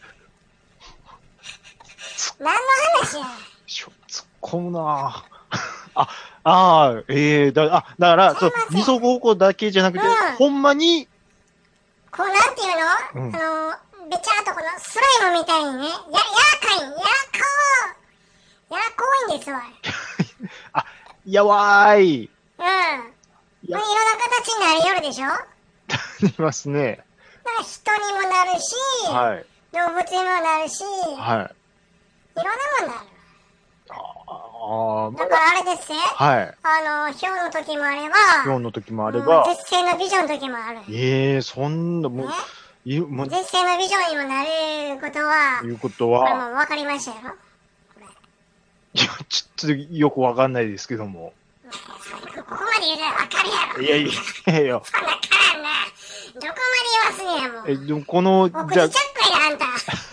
S4: 何の話や。
S1: しょ、突っ込むなぁ。あ、ああ、ええだ、あ、だから、そう
S4: すいま、せん
S1: 二足歩行だけじゃなくて、
S4: うん
S1: ほんまに、
S4: こうなんていうの、
S1: うん
S4: あの、べちゃーっとこのスライムみたいにね、や、やらかい、やらこう、やらこいんですわ。
S1: あ、やわーい、
S4: うん。い
S1: や
S4: ろんな形になりよるでしょ。だか
S1: いますね。
S4: ら人にもなるし、
S1: はい。
S4: 動物にもなるし、いろん
S1: はい。
S4: なもんなる。
S1: ああ、ま
S4: だからあれですね。
S1: はい。
S4: あの、ひょうの時もあれば、
S1: 今日の時もあれ
S4: もう
S1: ば、
S4: 絶世の美女の時もある。ね。
S1: ええそんな、もう、いもう、
S4: 絶世の美女にもなれることは、
S1: いうこと
S4: これ
S1: は、
S4: もう分かりましたよ。
S1: いや、ちょっとよくわかんないですけども。
S4: ここまで言うたら分かるやろ。
S1: いやいやいや、
S4: そんなからんな。どこまで言わすねや、もう。
S1: え、でもこの、
S4: お口
S1: じゃ
S4: チャックやで、あんた。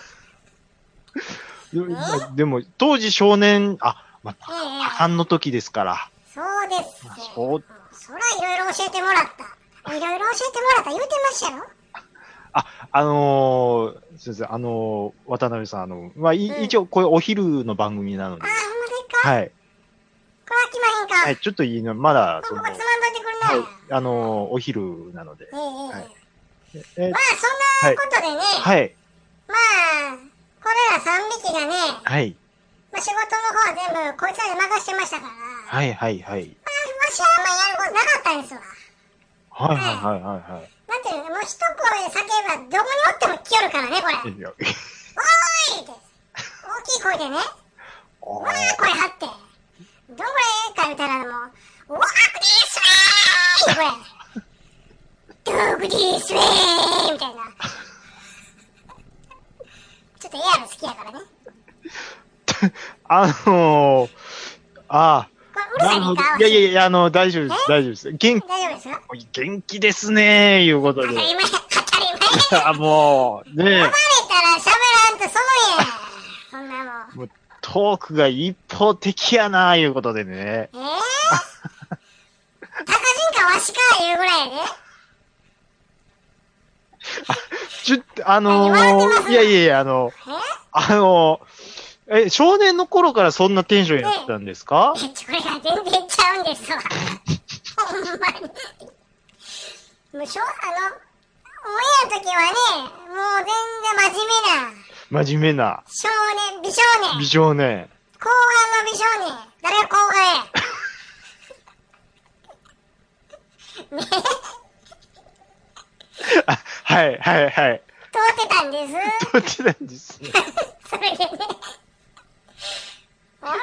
S1: ででも、当時少年、あ、まあ、
S4: ええ
S1: 多感の時ですから。
S4: そうです。
S1: そう、
S4: そらいろいろ教えてもらった。いろいろ教えてもらった言うてましたよ。
S1: あ、あのー、すいません、あのー、渡辺さん、あの、まあ、い
S4: うん
S1: 一応、これお昼の番組なので
S4: あ、、ほんまですか、
S1: はい。
S4: これ飽きまへんか、
S1: はい、ちょっといいの、まだ、その、
S4: ここつまんどいてくるな。
S1: はい、あのー、お昼なので。
S4: ええええ
S1: はいえ
S4: まあ、そんなことでね、
S1: はい、
S4: まあ、これらさんびきがね、
S1: はい、
S4: まあ、仕事の方は全部こいつらに任してましたから、
S1: はい、はい、はい。
S4: まあ、わしはあんまやることなかったんですわ。
S1: はい、はい、はい、はい、はい。
S4: なんていうの、もう一声叫べばどこにおっても来よるからね、これ。おーい
S1: いや、
S4: って。大きい声でね、
S1: あ
S4: わー声張って。どんぐらいか言うたらもう、ワークですーこれ。ドーグですーみたいな。ちょっとエアル好きやからね。
S1: あのー、あ
S4: これう
S1: あ、なるほど。
S4: るさいねんか。
S1: いやいやいや、あの、大丈夫です、大丈夫です。元気、
S4: 大丈夫ですよ。
S1: 元気ですねー、いうことで
S4: 当た。り前、当たり前。
S1: あ、もう、ね
S4: 呼ばれたら喋らんとそのや。そんなもん。
S1: もうトークが一方的やなー、いうことでね。
S4: ええー、高人かわしか言うぐらいやで。
S1: ちょっと、あの
S4: 何笑ってます
S1: ー、いやいやいや、あの、
S4: え
S1: あのー、え、少年の頃からそんなテンションやったんですか？
S4: えこれが全然ちゃうんですわ。ほんまに。もうしょ、あの、オンエアの時はね、もう全然真面目な、
S1: 真面目な
S4: 少年、美少年、
S1: 美少年。
S4: 後半の美少年、誰が後半や。ね、
S1: あ、はい、はい、はい。
S4: 通ってたんです。
S1: どっちなんですね。
S4: それでね、俺があんたも、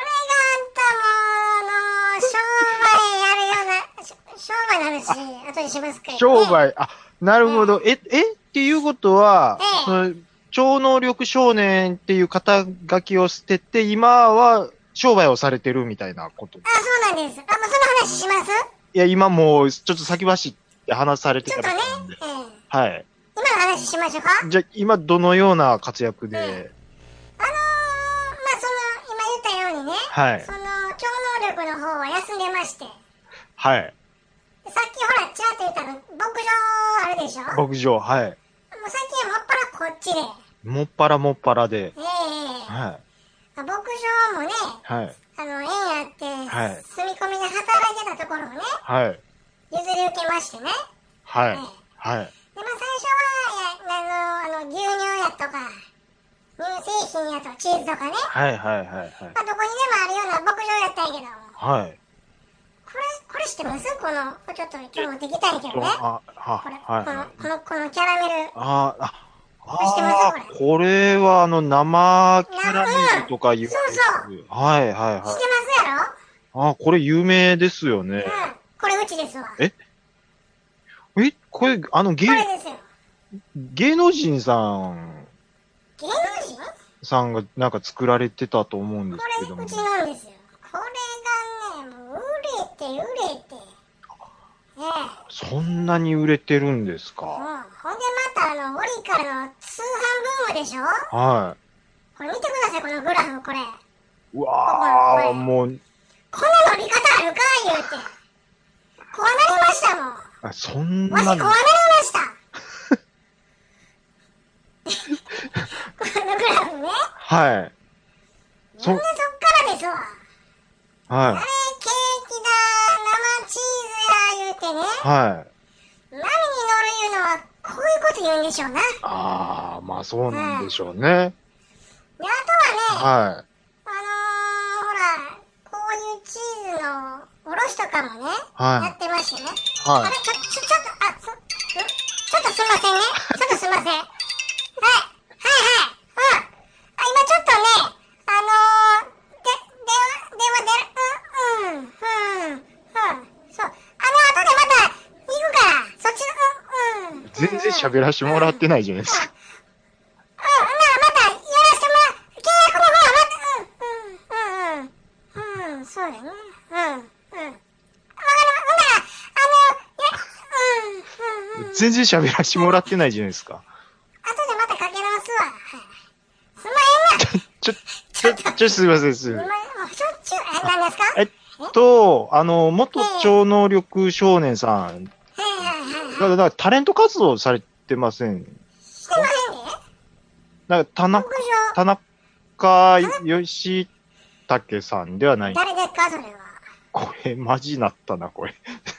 S4: あの、商売やるような、し商売の話、後にしますけど、ね。
S1: 商売、あ、なるほど。え、えっていうことは、
S4: ええ
S1: その超能力少年っていう肩書きを捨てて、今は商売をされてるみたいなこと。
S4: あ、そうなんです。あ、もうその話します
S1: いや、今もう、ちょっと先走って話されて
S4: ちょっとね
S1: たらなんで。、
S4: ええ
S1: はい。
S4: 今の話しましょうか。
S1: じゃあ、今どのような活躍で、
S4: あのー、まあ、その、今言ったようにね、
S1: はい
S4: その、超能力の方は休んでまして、
S1: はい。
S4: さっきほら、ちらっと言ったの、牧場あるでしょ。もう
S1: 牧場、はい。
S4: 最近はもっぱらこっちで、
S1: もっぱらもっぱらで。
S4: ええ
S1: は
S4: 牧場もね、
S1: い。はい。
S4: あの、縁あって、
S1: はい
S4: 住み込みで働いてたところをね、
S1: はい。
S4: 譲り受けましてね。
S1: はい。
S4: ええ
S1: はい。
S4: で、まあ最初は、やあの、あの、牛乳やとか、乳製品やとチーズとかね、
S1: はいはいはいはい。
S4: まあどこにでもあるような牧場やったんやけど、
S1: はい。
S4: これ、これ知ってますこの、これちょっと今日持ってきたんやけどね。
S1: あ、は、
S4: これ、
S1: はい。
S4: この、この、このキャラメル。
S1: ああ、あ
S4: 知ってます
S1: あー、これはあの、生キャラメルとか言われ
S4: そうそう
S1: る。はいはい
S4: 知って
S1: はい。
S4: ますやろ
S1: あ、これ有名ですよね。
S4: うん。これうちですわ。
S1: ええ、これ、あの、芸
S4: こ、れですよ。
S1: 芸能人さん、
S4: 芸能人
S1: さんがなんか作られてたと思うんです
S4: これ、
S1: けども
S4: うち。なんですよ。これがね、もう、売れて、売れて。ええ
S1: そんなに売れてるんです
S4: うん。
S1: か？
S4: ほんでまた、あの、オリカの通販ブームでしょ
S1: は
S4: これ見てください、このグラフ、これ。
S1: い。うわあ、もう、
S4: こんな伸び方あるか言うて。こうなりましたもん。
S1: あそん
S4: わし、こう
S1: な
S4: なりました。このグラフね。
S1: はい。
S4: なんで
S1: そ
S4: そっからですわ。あれ、
S1: は
S4: ケーキだ、生チーズや言うてね。
S1: い。はい。
S4: 波に乗るいうのは、こういうこと言うんでしょうな。で、
S1: ああ、まあそうなんでしょうね。
S4: あとはね、
S1: は
S4: あのー、ほら、こういうチーズのおろしとかもね、
S1: はい
S4: やってましてね。
S1: はい
S4: あれ、ちょ、ちょ、ちょっと、あ、そ、んちょっとすいませんね。ちょっとすいません。はい。はいはい。うん。あ、今ちょっとね、あのー、で、電話、電話出る、うん、うん、うん、うん。そう。あの、後でまた行くから、そっちの、うん、うん。
S1: い。全然喋らしてもらってないじゃないですか。
S4: うん、ならまたやらせてもらう。契約の方はまた、うん、うん、うん、うん、そうだよね。うん、うん。わかりま、ほんなら、あの、いや、うん、うん、うん。
S1: 全然喋らしてもらってないじゃないですか。
S4: 後でまたかけ直すわ。はい。すんまへんな。
S1: ちょ、ちょ、ちょ、すいません、すいません。
S4: 今、もうしょっちゅう、え、何ですか
S1: えっと、あの、元超能力少年さん
S4: はいはいはい
S1: が、
S4: はい。
S1: だからタレント活動されてません。
S4: してまへんで。
S1: なんか、田中、
S4: 牧場。
S1: 田中義武さんではない。
S4: 誰ですかそれは。
S1: これ、マジなったな、これ。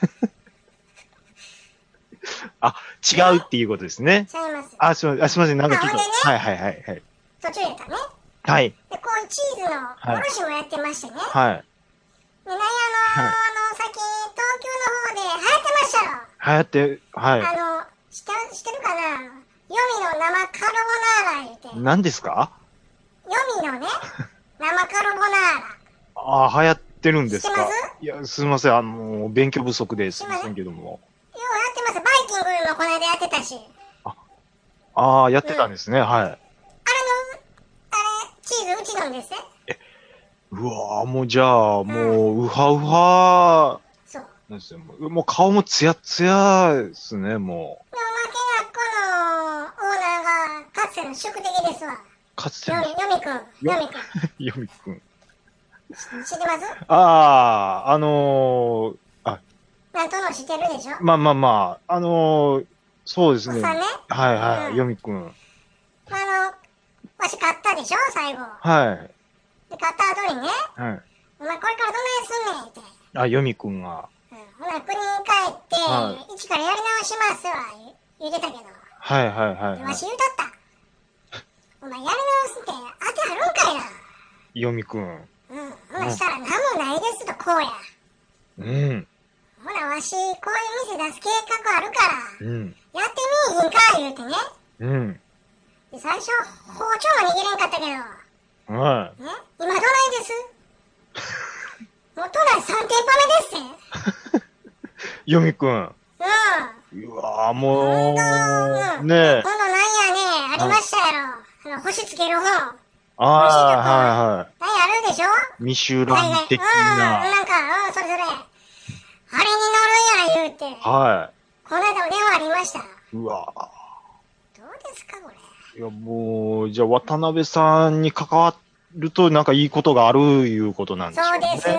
S1: あ、違うっていうことですね。
S4: ちゃいます。
S1: あ、すみません、あすみません、なんかちょっと。
S4: あほんでね
S1: はいはいはいはい。
S4: 途中やったね。
S1: はい。
S4: で、こういうチーズのおろしもやってましてね。
S1: はい。
S4: で、なんやあのー、
S1: はい
S4: あの、最近、東京の方で流行ってましたよ。
S1: 流行って、はい。
S4: あの、知って、知ってるかなヨミの生カルボナーラ言うて。
S1: 何ですか？
S4: ヨミのね、生カルボナーラ。
S1: ああ、流行ってるんですか
S4: 知ってます？
S1: いや、すみません、あの、勉強不足ですいませんけども。
S4: ようやってます。バイキングもこの間やってたし。
S1: ああ、やってたんですね、はい。
S4: あれの、あれ、チーズうちなんですね。
S1: うわーもうじゃあ、もう、ウハウハ
S4: そう。
S1: なんですよ。もうもう顔もツヤツヤですね、もう。
S4: で、おまけが、この、オーナーが、かつての宿敵ですわ。
S1: かつての、
S4: ヨミ、ヨミくん、ヨミくん。
S1: ヨミくん。
S4: 知ってます
S1: ああ、あのー、あ、
S4: なんとも知ってるでしょ
S1: まあまあまあ、あのー、そうですね。
S4: おっさんね
S1: はいはい、
S4: うん
S1: ヨミくん。
S4: あの、わし買ったでしょ最後。
S1: はい。
S4: で、買った後にね、
S1: はい。
S4: お前これからどないすんねんって。
S1: あ、ヨミくんが。
S4: うん。ほな、国に帰って、
S1: は
S4: 一からやり直しますわ、言う言うてたけど。
S1: はいはいはい、
S4: で、
S1: はい。
S4: わし言うたった。お前やり直すって当てはるんかいな。
S1: ヨミくん。
S4: うん。ほなしたら何もないですと、こうや。
S1: うん。
S4: ほな、わし、こういう店出す計画あるから、
S1: うん。
S4: やってみいひんか、言うてね。
S1: うん。
S4: で、最初、包丁も握れんかったけど、
S1: は
S4: ね、今どないですもう都内さん店舗目ですって。
S1: い。ヨミくん。
S4: うん。
S1: うわぁ、もう、
S4: 今度、うん、
S1: ねえ。
S4: 今度なんやね、ありましたやろ。あの、星つける本。
S1: ああ、はいはい。
S4: 何やあるでしょ
S1: ミシュラン的
S4: うん、
S1: な。
S4: なんか、うん、それそれ。あれに乗るんや言うて。
S1: は
S4: この間も電話ありました。
S1: い。うわ
S4: どうですか、これ。
S1: いや、もう、じゃあ、渡辺さんに関わると、なんかいいことがあるいうことなんでしょね。
S4: そううです。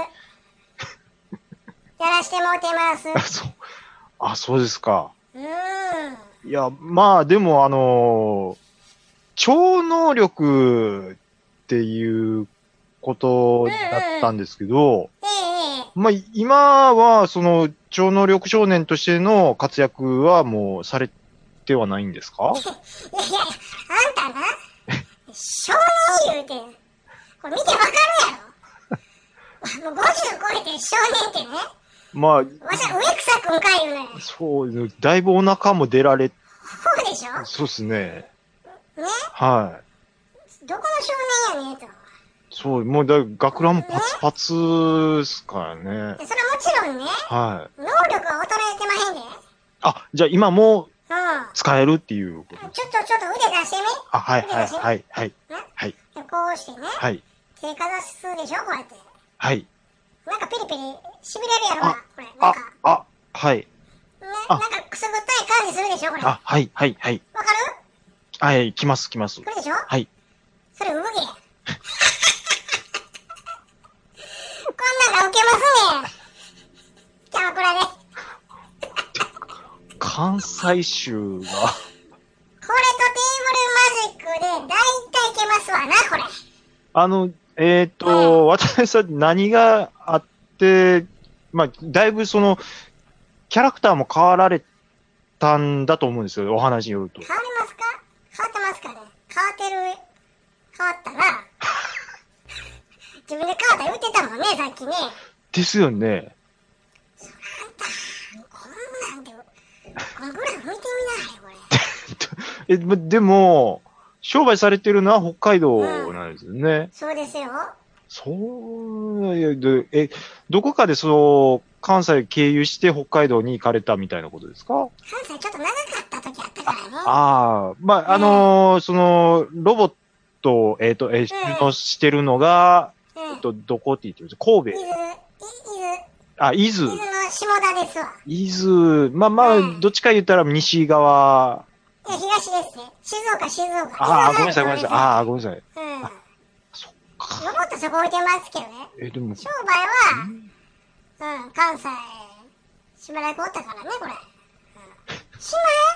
S4: やらしてもうてま
S1: あ、
S4: す。
S1: そう。あ、そうですか。
S4: うーん。
S1: いや、まあ、でも、あの、超能力っていうことだったんですけど、
S4: ええ、ええ。
S1: まあ、今は、その、超能力少年としての活躍はもうされてはないんですか？
S4: いやいや、あんたな、少年言うて、これ見てわかるやろ。もうごじゅう超えて少年ってね、
S1: まあ、
S4: わしは植草くんか言うのよ。
S1: そう、だいぶお腹も出られ、
S4: そうでしょね、
S1: そうですね。はい。
S4: どこの少年やねんと。
S1: そう、もうだ、学ランもパツパツっすからね。
S4: それはもちろんね、
S1: はい。
S4: 能力は衰えてまへんで。
S1: あ、じゃあ今も
S4: うん。
S1: 使えるっていうこと。
S4: ちょっとちょっと腕出してみ。
S1: あ、はい、はい、
S4: 腕出してみ。
S1: はい、はい、
S4: ね
S1: はい、
S4: でこうしてね、
S1: はい、
S4: 手かざすでしょ、こうやって。
S1: はい。
S4: なんかピリピリ、しびれるやろな、
S1: あ
S4: これ。なん
S1: あ
S4: か、、
S1: あ、はい。
S4: ね、
S1: あ
S4: なんかくすぐったい感じするでしょ、これ。わ
S1: あ、はい、はい、はい。
S4: かる？
S1: はい、来ます、来ます。
S4: 来るでしょ？
S1: はい。
S4: それ産毛。こんなんが受けますね。キャバクラで。こ
S1: 関西州が、
S4: れとテーブルマジックで大体いけますわな、これ。
S1: あの、えっ、と、私さん何があって、まあ、だいぶその、キャラクターも変わられたんだと思うんですよ、お話によると。
S4: 変わりますか？変わってますかね？変わってる、変わったな。自分で変わった言ってたもんね、さっきね。
S1: ですよね。
S4: あんた、こんなんで、このグラフ見てみなはれ、これ。
S1: え、までも、商売されてるのは北海道なんですよね。
S4: そうですよ。
S1: そう、いやでえ、どこかでその、関西経由して北海道に行かれたみたいなことですか？
S4: 関西ちょっと長かった時あったからね。
S1: ああ、まあ、あのーその、ロボット、えっ、と、えー、
S4: うん
S1: のしてるのが、
S4: うん。
S1: えっと、どこって言ってるんですか？神戸。
S4: 伊豆、い伊
S1: あ、伊
S4: 豆、伊
S1: 豆。
S4: 豆の下田ですわ。
S1: 伊豆。まあまあ、
S4: うん
S1: どっちか言ったら西側。
S4: いや、東ですね。静岡、静岡。
S1: ああ、ごめんなさい、ごめんなさい。
S4: あ
S1: ああ、ごめんなさい。
S4: あ。うん。
S1: そっか。
S4: ロボットそこ置いてますけどね。
S1: え、でも、
S4: 商売は、うん、関西、しばらくおったからね、これ。うん。島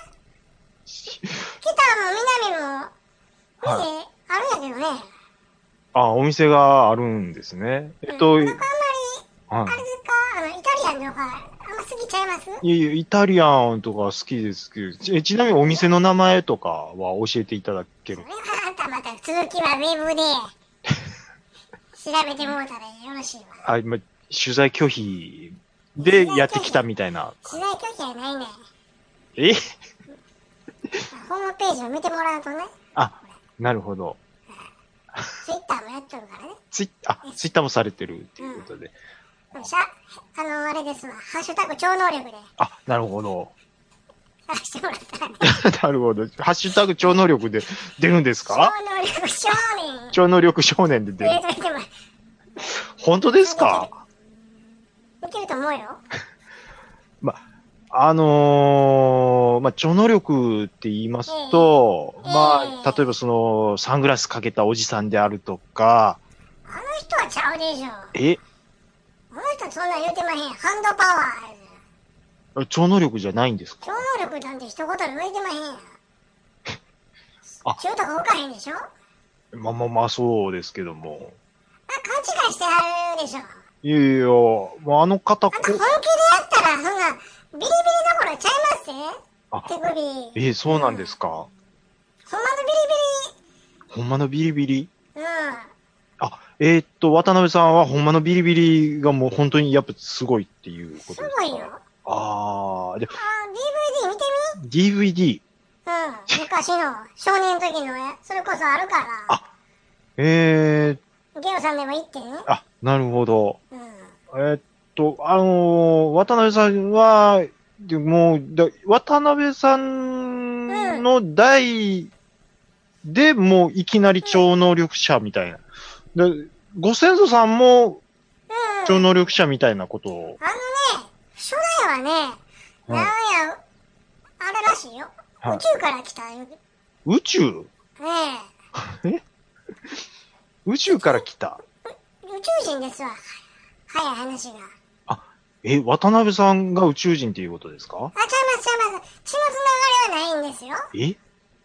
S4: 北も南も、店、
S1: はい
S4: あるんやけどね。
S1: あ、お店があるんですね。えっと、
S4: うん、なんかあんまり、
S1: は
S4: あれですか、あの、イタリアンとか、あんま好きちゃいます？
S1: い。いやいや、イタリアンとか好きですけど、ちちなみにお店の名前とかは教えていただける
S4: それはあんたまた続きはウェブで、調べてもうたらよろしいわ。
S1: あ、今、取材拒否でやってきたみたいな。
S4: 取材拒否はないね。
S1: え
S4: ホームページを見てもらうとね、
S1: あ、なるほど。
S4: ツイッターもやっとるからね。
S1: ツイッ、あ、ツイッターもされてるっていうことで。
S4: しゃ、あの、あれですわ。ハッシュタグ超能力で
S1: あ、なるほど。
S4: 探してもらったらね。
S1: なるほど。ハッシュタグ超能力で出るんです
S4: 超
S1: か？
S4: 能力少年。
S1: 超能力少年で出る。
S4: 入れといても、
S1: 本当ですか？
S4: いけると思うよ。
S1: ま、あのー、まあ、超能力って言いますと、
S4: ええ
S1: ま
S4: ええ
S1: あ、例えばその、サングラスかけたおじさんであるとか、
S4: あの人はちゃうでしょ。
S1: え、
S4: あの人そんなん言うてまへん。ハンドパワー。
S1: 超能力じゃないんですか？
S4: 超能力なんて一言で言うてまへんやん。
S1: あ
S4: 中途が動かへんでしょ？あ、
S1: まあまあまあ、そうですけども。
S4: 勘違いしてはるでしょ。
S1: いやいや、もうあの方、こ
S4: あんた本気でやったら、そんな、ビリビリどころちゃいます
S1: あ
S4: 手首。
S1: え、そうなんですか？
S4: ほんまの
S1: ほんまのビリビリ？
S4: ビリビリ。うん。
S1: あ、えーっと、渡辺さんはほんまのビリビリがもう本当にやっぱすごいっていうこと
S4: す
S1: ですか？
S4: ごいよ。
S1: あー、で、
S4: あー、ディーブイディー 見て
S1: ディーブイディー。
S4: み。うん。昔の、少年の時のや、それこそあるから。
S1: あえー、
S4: ゲオさんでも行ってね。
S1: あ、なるほど。
S4: うん。
S1: えーっと、あのー渡辺さんは、 でもう、だ渡辺さんの代でもういきなり超能力者みたいな。でご先祖さんも超能力者みたいなことを。
S4: あのね、初代はね、なんや、あれらしいよ。
S1: はい、
S4: 宇宙から来た。
S1: 宇宙
S4: ね
S1: え。え宇宙から来た
S4: 宇宙人ですわ。早い話が。
S1: あ、え、渡辺さんが宇宙人っていうことですか？
S4: あ、ちゃいますちゃいます。血のつながりはないんですよ。
S1: え？
S4: それでね、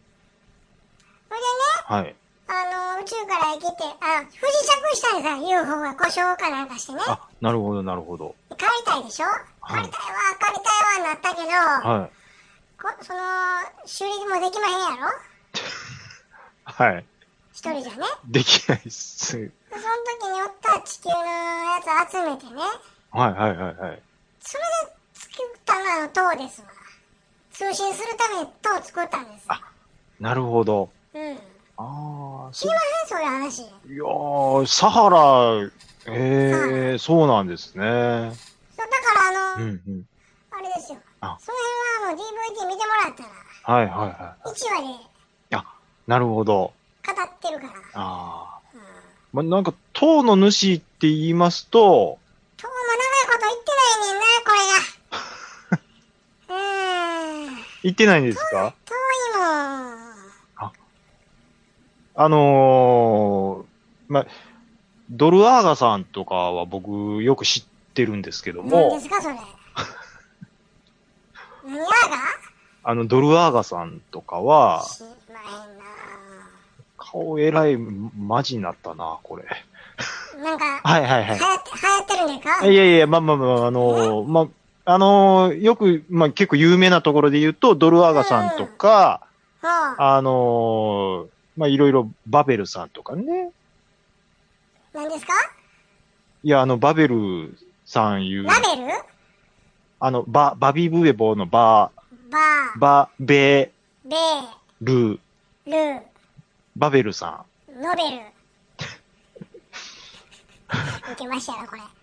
S1: はい。
S4: あの、宇宙から来て、あ、不時着したんですよ。ユーフォー が故障かなんかしてね。
S1: あ、なるほどなるほど。
S4: 帰りたいでしょ、はい、帰りたいわ、帰りたいわなったけど、
S1: はい。
S4: こその、修理もできまへんやろ
S1: はい。
S4: 一人じゃね。
S1: できないっす。その時
S4: におった地球のやつ集めてね。
S1: はいはいはいはい。
S4: それで作ったのはあの塔ですわ。通信するために塔を作ったんです。
S1: あ、なるほど。
S4: うん。
S1: ああ。
S4: 知りませんそういう話。いや
S1: ー、サハラ、ええー、そうなんですね。そう、だ
S4: からあの、うんうん、あれですよ。
S1: あ、
S4: その辺はもう ディーブイディー 見てもらったら。
S1: はいはいはい。
S4: いちわで。
S1: あ、なるほど。
S4: 語ってるから。
S1: ああ。うん、ま、なんか、塔の主って言いますと、
S4: 塔も長いこと言ってないねんな、これが。うーん。
S1: 言ってないんですか？
S4: 遠いもん。
S1: あ、あのー、ま、ドルアーガさんとかは僕よく知ってるんですけども。
S4: 何ですか、それ。何アーガ？
S1: あの、ドルアーガさんとかは、
S4: 知らへんな。
S1: 顔えらいマジになったな、これ。
S4: なんか、
S1: はいはいはい。
S4: 流行って、流行ってるんですか？
S1: いやいや、まあまあまあ、あのー、まあ、あのー、よく、まあ結構有名なところで言うと、ドルアーガさんとか、うん、あのー、まあいろいろバベルさんとかね。
S4: 何ですか？
S1: いや、あの、バベルさんいう。
S4: バベル？
S1: あの、バ、バビブエボのバ、
S4: バ、
S1: バ、ベ、
S4: ベ、
S1: ル、
S4: ル、
S1: バベルさ
S4: ん。ノベル。受けましたよ、これ。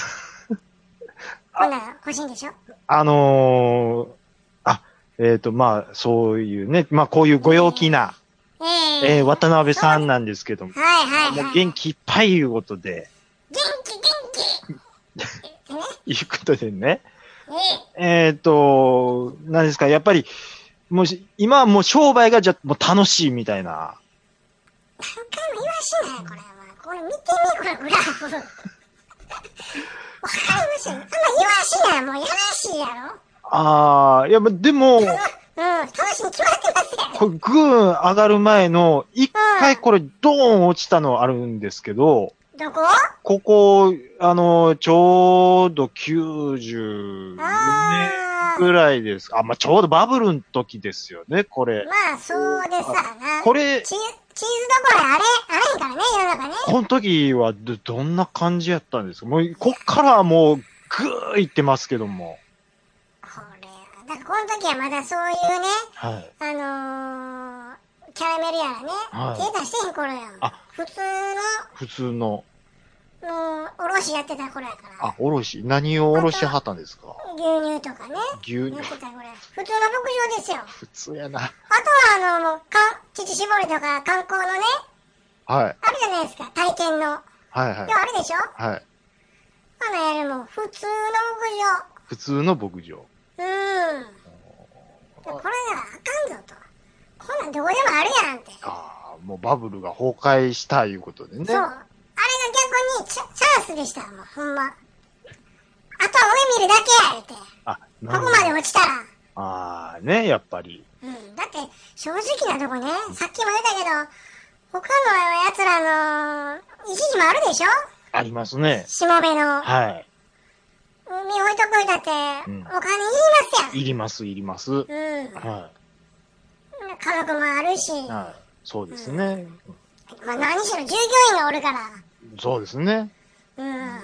S4: こんなん欲しいんでしょ？
S1: あのー、あ、えっ、ー、と、まあ、そういうね、まあ、こういうご陽気な、えー、えー、渡辺さんなんですけども。
S4: はいはいはい。
S1: もう元気いっぱいいうことで。
S4: 元気元
S1: 気いうことでね。えっ、ー、と、何ですか、やっぱり、もう、今はもう商売がじゃ、もう楽しいみたいな。
S4: 何回も言わしない、これは。これ見てみ、これグラフ。わかりました。あんま言わしない、もうやらしいやろ。
S1: ああ、いや、でも、うん、楽
S4: しいに決まってますやん。
S1: これ、グーン上がる前の、一回これ、ドーン落ちたのあるんですけど、
S4: どこ？
S1: ここ、あの、ちょうどきゅうじゅうねんぐらいです。あ、まあ、ちょうどバブルの時ですよね、これ。
S4: まあ、そうですわな。
S1: これ、
S4: チーズどころあれ、あれへんからね、世の中ね。
S1: この時はど、どんな感じやったんですか？もう、こっからはもう、ぐーいってますけども。
S4: これ、だからこの時はまだそういうね、
S1: はい、
S4: あのー、キャラメルやらね、はい、手出してへん頃やん。あ、普通の、
S1: 普通の、
S4: もう、おろしやってた頃やから。
S1: あ、おろし何をおろしはったんですか？
S4: 牛乳とかね。
S1: 牛乳。
S4: やってたこれ。普通の牧場ですよ。
S1: 普通やな。あと
S4: は、あの、もう、か、乳搾りとか観光のね。はい。あるじゃないですか、体験の。はいはい。いや、あるでしょ？はい。あのやるもん、普通の牧場。普通の牧場。うん。これならあかんぞと。こんなんどこでもあるやんって。ああ、もうバブルが崩壊したいうことでね。そう。あれが逆にチャ、チャンスでした、もう、ほんま。あとは上見るだけや、って。あ、ここまで落ちたら。ああ、ね、やっぱり。うん。だって、正直なとこね、さっきも言ったけど、他の奴らの、一時もあるでしょ？ありますね。しもべの。はい。海置いとくいだって、うん、お金いりますやん。いります、いります。うん。はい。家族もあるし。はい。そうですね。うん、まあ何しろ従業員がおるから。そうですね。うん。俺はもう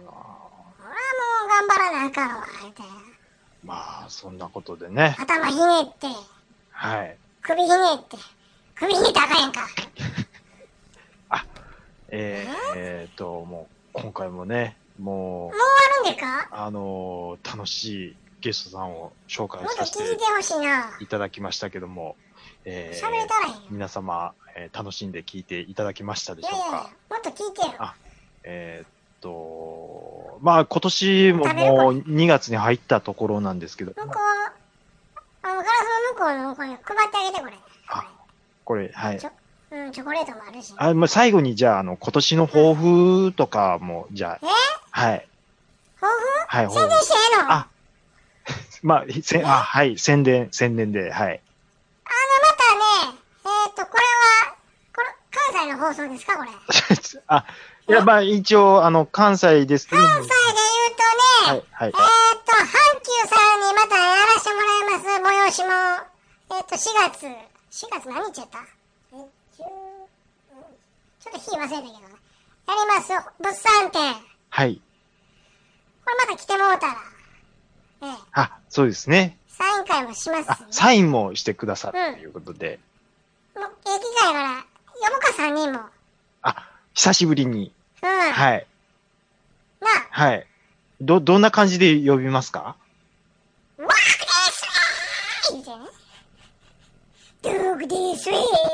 S4: 頑張らなあかんわ、って。まあ、そんなことでね。頭ひねって。はい。首ひねって。首ひねってあかんやんか。あ、えー、えーと、もう、今回もね、もう。もう終わるんでか？あのー、楽しい
S1: ゲストさんを紹介
S4: もっと
S1: させて
S4: 聞いてほしいな。
S1: いただきましたけども、え
S4: 喋れたらへんよ。
S1: ー、皆様、えー、楽しんで聞いていただけましたでしょう
S4: いやいやいや
S1: か。
S4: もっと聞いてよ。
S1: あ、えー、っと、まあ今年も
S4: 食べるか
S1: もうにがつに入ったところなんですけど、
S4: 向こう、あの、ガラスの向こうの向こうに配ってあげて、これ。
S1: あこれ、はい
S4: ち。ょ、うん、チョコレートもあるし。
S1: あ、まあ、最後にじゃあ、あの、今年の抱負とかも、じゃ
S4: え
S1: あ、はい。
S4: 抱
S1: はい、
S4: 負宣伝してええの
S1: あ、まあ、せ、あ、はい、宣伝、宣伝で、はい。
S4: あの、またね、えーっと、これは、これ、関西の放送ですか、これ。
S1: あ、いや、まあ、一応、あの、関西です。
S4: 関西で言うとね、
S1: はい、はい
S4: えー。っと、阪急さんにまたやらせてもらいます、催しも、えーっと、しがつ、しがつ何日やったえ、じゅう、ちょっと日忘れたけどね。やります、物産展。
S1: はい。
S4: これまた来てもうたら、ええ、
S1: あ、そうですね。
S4: サイン会もします
S1: あ
S4: し、ね。、
S1: サインもしてくださるということで。
S4: もう、ええ機会から、呼ぶかさんにんも。
S1: あ、久しぶりに。
S4: うん。
S1: はい。
S4: なあ、
S1: はい。ど、どんな感じで呼びますか？
S4: ワークですー言うてね。ドーグですー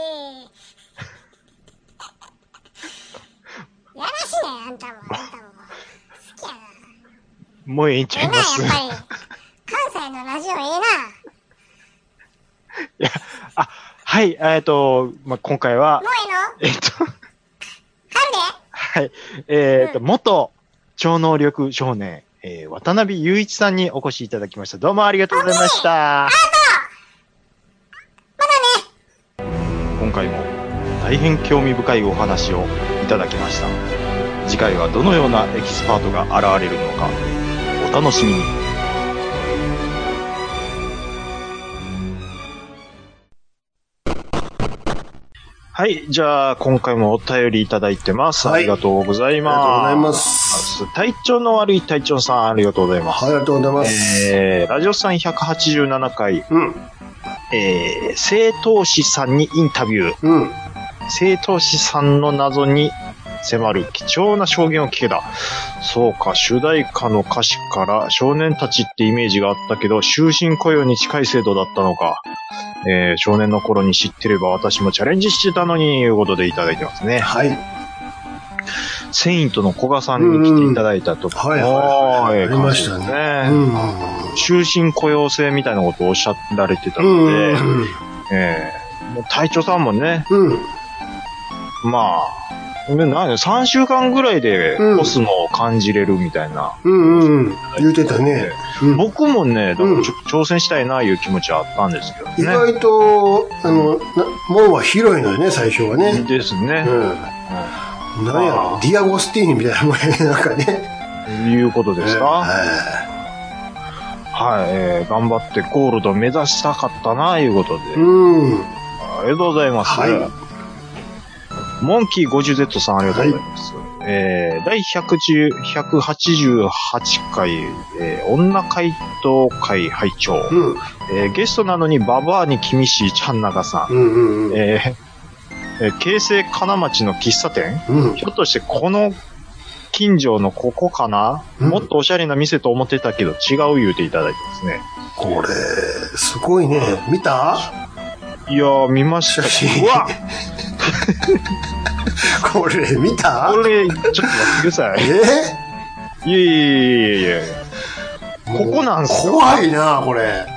S4: やらしいね、あんたも、あんたも。好きやな。
S1: もうええんちゃ
S4: ええな、
S1: います。
S4: やっぱり。関西のラジオええな。
S1: いや、あ、はい、えっと、まあ、今回は
S4: も、うええの
S1: えっと、
S4: 春で
S1: はい、えっと、元超能力少年、えー、渡辺雄一さんにお越しいただきました。どうもありがとうございました。今回も大変興味深いお話をいただきました。次回はどのようなエキスパートが現れるのか、お楽しみに。はい。じゃあ、今回もお便りいただいてます。
S2: はい
S1: ありがとうございます。
S2: ありがとうございます。
S1: 体調の悪い隊長さん、ありがとうございます。
S2: ありがとうございます。
S1: えー、ラジオさんひゃくはちじゅうななかい、
S2: うん。
S1: えー、聖闘士さんにインタビュー。
S2: うん。
S1: 聖闘士さんの謎に迫る貴重な証言を聞けた。そうか、主題歌の歌詞から少年たちってイメージがあったけど、終身雇用に近い制度だったのか。えー、少年の頃に知ってれば私もチャレンジしてたのに、いうことでいただいてますね。
S2: はい。
S1: セイントの古賀さんに来ていただいたと。
S2: はいはいはい。ありましたね。
S1: ね。
S2: うん。
S1: 終身雇用制みたいなことをおっしゃられてたの
S2: うん。
S1: で、
S2: うん。
S1: えー、もう隊長さんもね、
S2: うん。
S1: まあ、ねなんさんしゅうかんぐらいで
S2: うん
S1: コスモを感じれるみたいな。
S2: うんうん。言うてたね。うん
S1: 僕もね、だから
S2: うん
S1: ちょ挑戦したいないう気持ちはあったんですけどね。
S2: 意外と、あの、な門は広いのよね、最初はね。
S1: ですね。
S2: うん。なんやろ、ディアゴスティーニみたいなもんやね、なんかね。
S1: うんいうことですか、
S2: は
S1: はい、えー、頑張ってゴールド目指したかったないうことで。
S2: い。うん。
S1: ありがとうございます。
S2: はい
S1: モンキー ごじゅうゼット さんありがとうございます。えー、第ひゃくはちじゅうはちかい、えー、女怪盗会会長、
S2: うん。
S1: えー、ゲストなのにババアに厳しいちゃんながさん、
S2: うんうんうん。
S1: えーえー、京成金町の喫茶店、
S2: うん。
S1: ひょっとしてこの近所のここかな、
S2: うん
S1: もっとおしゃれな店と思ってたけど違う言うていただいてますね。
S2: これ、すごいね。見た
S1: いやー、見ました
S2: 写真
S1: うわ
S2: これ、見た
S1: これ、ちょっと待ってください。
S2: え
S1: いやいやいやいやいやここなんすか
S2: 怖いな、これ。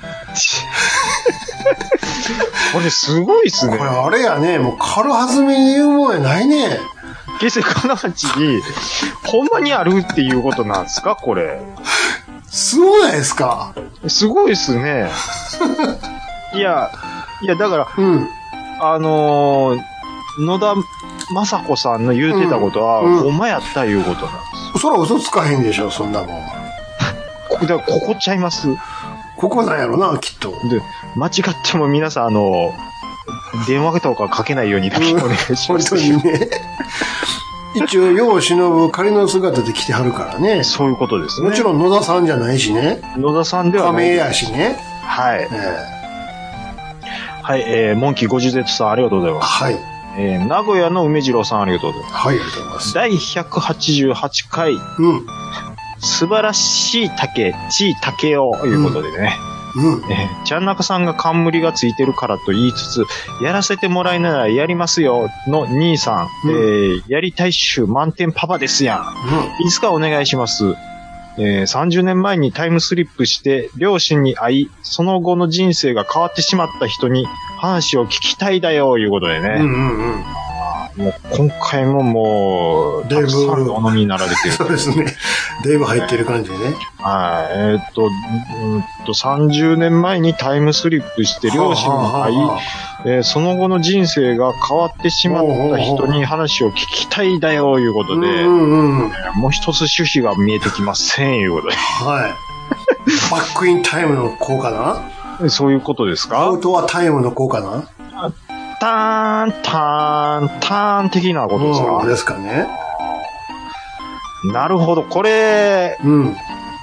S1: これすごいっすね
S2: これ。あれやね、もう軽はずみに言うもんやないね。
S1: 京成金町に、ほんまにあるっていうことなんですかこれ。
S2: すごいないですか。
S1: すごいっすね。いや、いや、だから、
S2: うん。
S1: あのー、野田雅子さんの言うてたことは、
S2: うんうん
S1: ほんまやったいうことなんで
S2: そら嘘つかへんでしょ、そんなもん。
S1: す。ここ、だからここちゃいます
S2: ここなんやろな、きっと。
S1: で、間違っても皆さん、あの、電話とかかけないようにだけお願いします。
S2: 本当にね。一応、世を忍ぶ仮の姿で来てはるからね。
S1: そういうことですね。
S2: もちろん野田さんじゃないしね。
S1: 野田さんではない。
S2: 仮名やしね。
S1: はい。
S2: え
S1: はい、えー、モンキー ごじゅうゼット さんありがとうござい
S2: ー
S1: ます。
S2: はい。
S1: えー、名古屋の梅次郎さんありがとうございます。
S2: はい、ありがとうございます。
S1: 第ひゃくはちじゅうはちかい、
S2: うん。
S1: 素晴らしい竹、地位竹を、ということでね。
S2: うん。
S1: えー、ちゃんなかさんが冠がついてるからと言いつつ、やらせてもらいながらやりますよ、の兄さん。うん、えー、やりたい種満点パパですやん。うん、いつかお願いします。えー、さんじゅうねんまえにタイムスリップして、両親に会い、その後の人生が変わってしまった人に話を聞きたいだよ、いうことでね。うんうんうん。もう今回ももう、たくさんお飲みになられてる。
S2: そうですね。だいぶ入ってる感じでね。
S1: はい。えー、っと、うんと、さんじゅうねんまえにタイムスリップして両親に会い、はあはあはあ、えー、その後の人生が変わってしまった人に話を聞きたいだよ、いうことで、うんうんうん、もう一つ趣旨が見えてきません、いうことで。
S2: はい。バックインタイムの効果な
S1: そういうことですか？
S2: アウトはタイムの効果な
S1: ターン、ターン、ターン的なことですか？
S2: うん、ですかね。
S1: なるほど、これ、うん。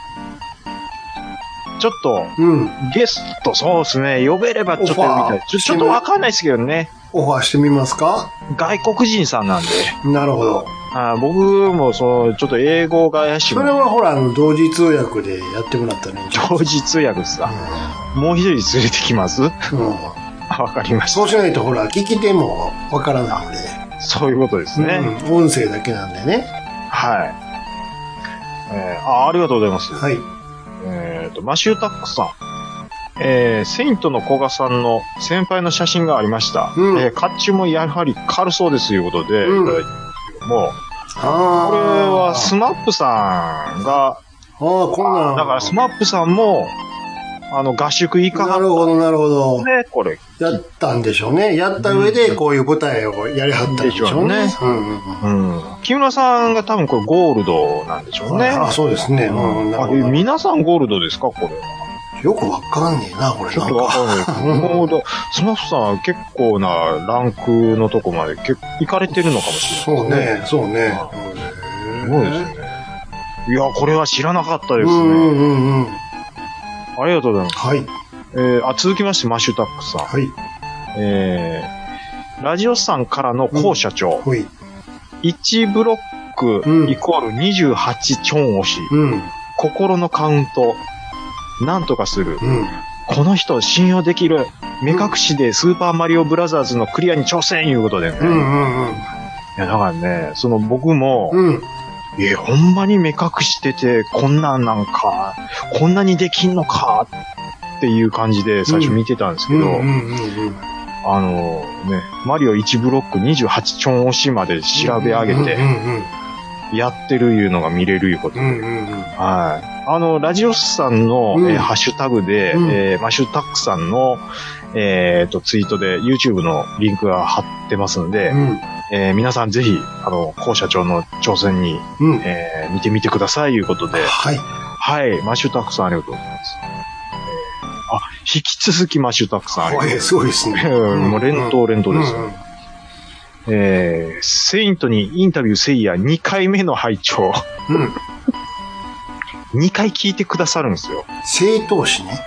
S1: ちょっと、うん、ゲスト、そうですね、呼べればちょっと呼びたい。ちょ、ちょっとわかんないですけどね。
S2: オファーしてみますか？
S1: 外国人さんなんで。
S2: なるほど。
S1: あ僕も、その、ちょっっと英語が怪しい。
S2: それはほら、あの、同時通訳でやってもらったらいいんじゃない？
S1: 同時通訳さ、うん。もう一人連れてきます？うん。わかりました。
S2: そうしないとほら、聞き手もわからないんで。
S1: そういうことですね。
S2: うん。音声だけなんでね。
S1: はい。えー、あ、ありがとうございます。
S2: はい。
S1: えっと、マシュータックさん。えー、セイントの古賀さんの先輩の写真がありました。うん、えー、甲冑もやはり軽そうですということで、うん、いただいてもう、これはスマップさんが、
S2: ああ、こんなん。
S1: だからスマップさんも、あの、合宿行かはった。
S2: なるほど、なるほど。
S1: ね、これ。
S2: やったんでしょうね。やった上で、こういう舞台をやりはったんでしょうね。
S1: うんうんうん。木村さんが多分これゴールドなんでしょうね。
S2: あ、そうですね。うん、
S1: あれ、皆さんゴールドですか、これ。
S2: よくわかんねえな、これ。
S1: ちょっとわかんない。もう、スマップさんは結構なランクのとこまで結構行かれてるのかもしれないですね。
S2: そうね、そうね。
S1: すごいですね。いや、これは知らなかったですね。うんうんうん。ありがとうございます。
S2: はい。
S1: えー、あ、続きまして、マッシュタックさん。
S2: はい。
S1: えー、ラジオさんからの高社長。うん、はい。いちブロックイコールにじゅうはちチョン押し。うん。心のカウント。なんとかする。うん。この人信用できる。目隠しでスーパーマリオブラザーズのクリアに挑戦いうことでね。うんうんうん。いや、だからね、その僕も、うん。え、ほんまに目隠してて、こんなんなんか、こんなにできんのか、っていう感じで最初見てたんですけど、あのね、マリオいちブロックにじゅうはちチョン押しまで調べ上げて、やってるいうのが見れるいうことで、はい。あの、ラジオスさんの、うん、えー、ハッシュタグで、うん、えー、マッシュタックさんの、えーと、ツイートで YouTube のリンクが貼ってますので、うんえー、皆さんぜひ、あの、高社長の挑戦に、うんえー、見てみてください、いうことで。
S2: はい。
S1: はい。マッシュタックさんありがとうございます。えー、あ、引き続きマッシュタックさんありがとうございます。
S2: すごいですね。
S1: もう連投連投です、うんうん。えー、セイントにインタビューせいやにかいめの拝聴。うん。にかい聞いてくださるんですよ。
S2: 正当詞ね。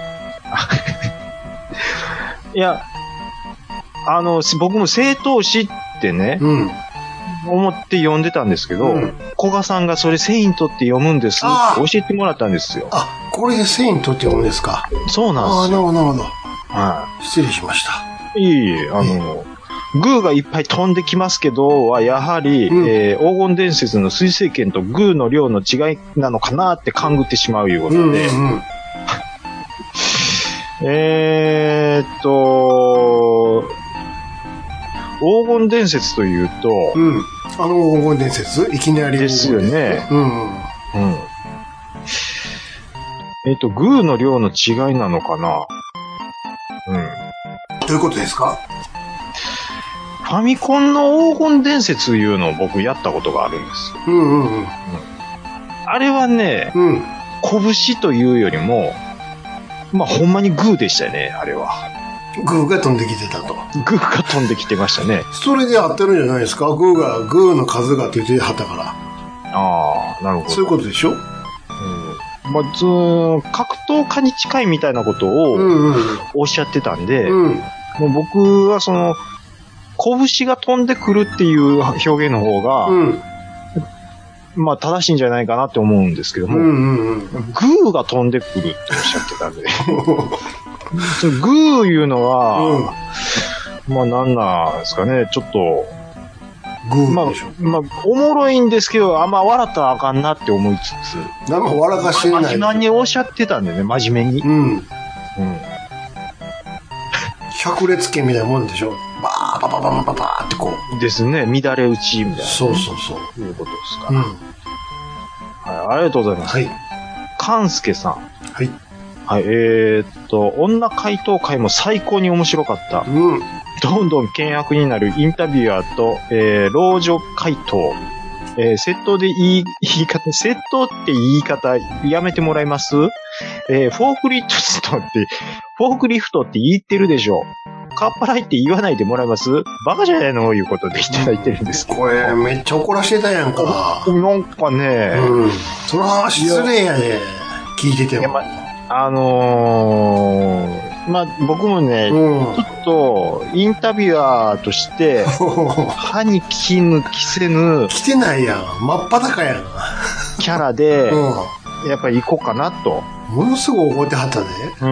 S1: いや、あの、僕も正当詞ってね、うん、思って読んでたんですけど、うん、古賀さんがそれセイントって読むんですって教えてもらったんですよ。
S2: あ、これでセイントって読むんですか？
S1: そうなんですよ。
S2: ああ、なるほど、なるほど。
S1: はい。
S2: 失礼しました。
S1: いいえ、あの、グーがいっぱい飛んできますけど、はやはり、うんえー、黄金伝説の水星剣とグーの量の違いなのかなって勘ぐってしまういうことで。うんうんうんえーっと、黄金伝説というと、
S2: うん、あの黄金伝説いきなり
S1: ですよね。うんうんうん、えーっと、グーの量の違いなのかなうん。
S2: どういうことですか？
S1: ファミコンの黄金伝説いうのを僕やったことがあるんです。うんうんうん。うん、あれはね、うん、拳というよりも、まあ、ほんまにグーでしたね、あれは。
S2: グーが飛んできてたと。
S1: グーが飛んできてましたね。
S2: それで合ってるんじゃないですか？グーが、グーの数がって言ってはったから。
S1: ああ、なるほど。
S2: そういうことでしょ？うん。
S1: まあ、ずー格闘家に近いみたいなことをおっしゃってたんで、うんうん、もう僕はその、拳が飛んでくるっていう表現の方が、うん、 まあ正しいんじゃないかなって思うんですけども、
S2: うんうんうん、
S1: グーが飛んでくるっておっしゃってたんで。そのグーいうのは、うん、まあなんなんですかね、ちょっと、
S2: グーでしょ。
S1: まあ、まあ、おもろいんですけど、あんま笑ったらあかんなって思いつつ。
S2: なんか笑かしてない。
S1: 真面目におっしゃってたんでね、真面目に。
S2: うん。うん。百列拳みたいなもんでしょ。バーババババババーってこ
S1: う。ですね、乱れ打ちみたいな、ね。
S2: そうそうそう。
S1: いうことですか。
S2: うん。
S1: はい、ありがとうございます。
S2: はい。
S1: かんすけさん。
S2: はい。
S1: はい、えー、っと、女回答会も最高に面白かった。
S2: うん。
S1: どんどん険悪になるインタビュアーと、えー、老女回答。えー、窃盗で言い、言い方、窃盗って言い方やめてもらえます？えー、フォークリフトって、フォークリフトって言ってるでしょ。かっぱらいって言わないでもらえます？バカじゃないのいうことでいただいてるんですけど。
S2: これめっちゃ怒らしてたやんか。
S1: なんかね。
S2: うん。その話失礼やで。聞いてても。
S1: あのー、まあ、僕もね、うん、ちょっと、インタビュアーとして、歯に衣着せぬ、
S2: 着てないやん。真っ裸やん。
S1: キャラで、うん、やっぱり行こうかなと。
S2: ものすごい怒ってはったで。
S1: うん。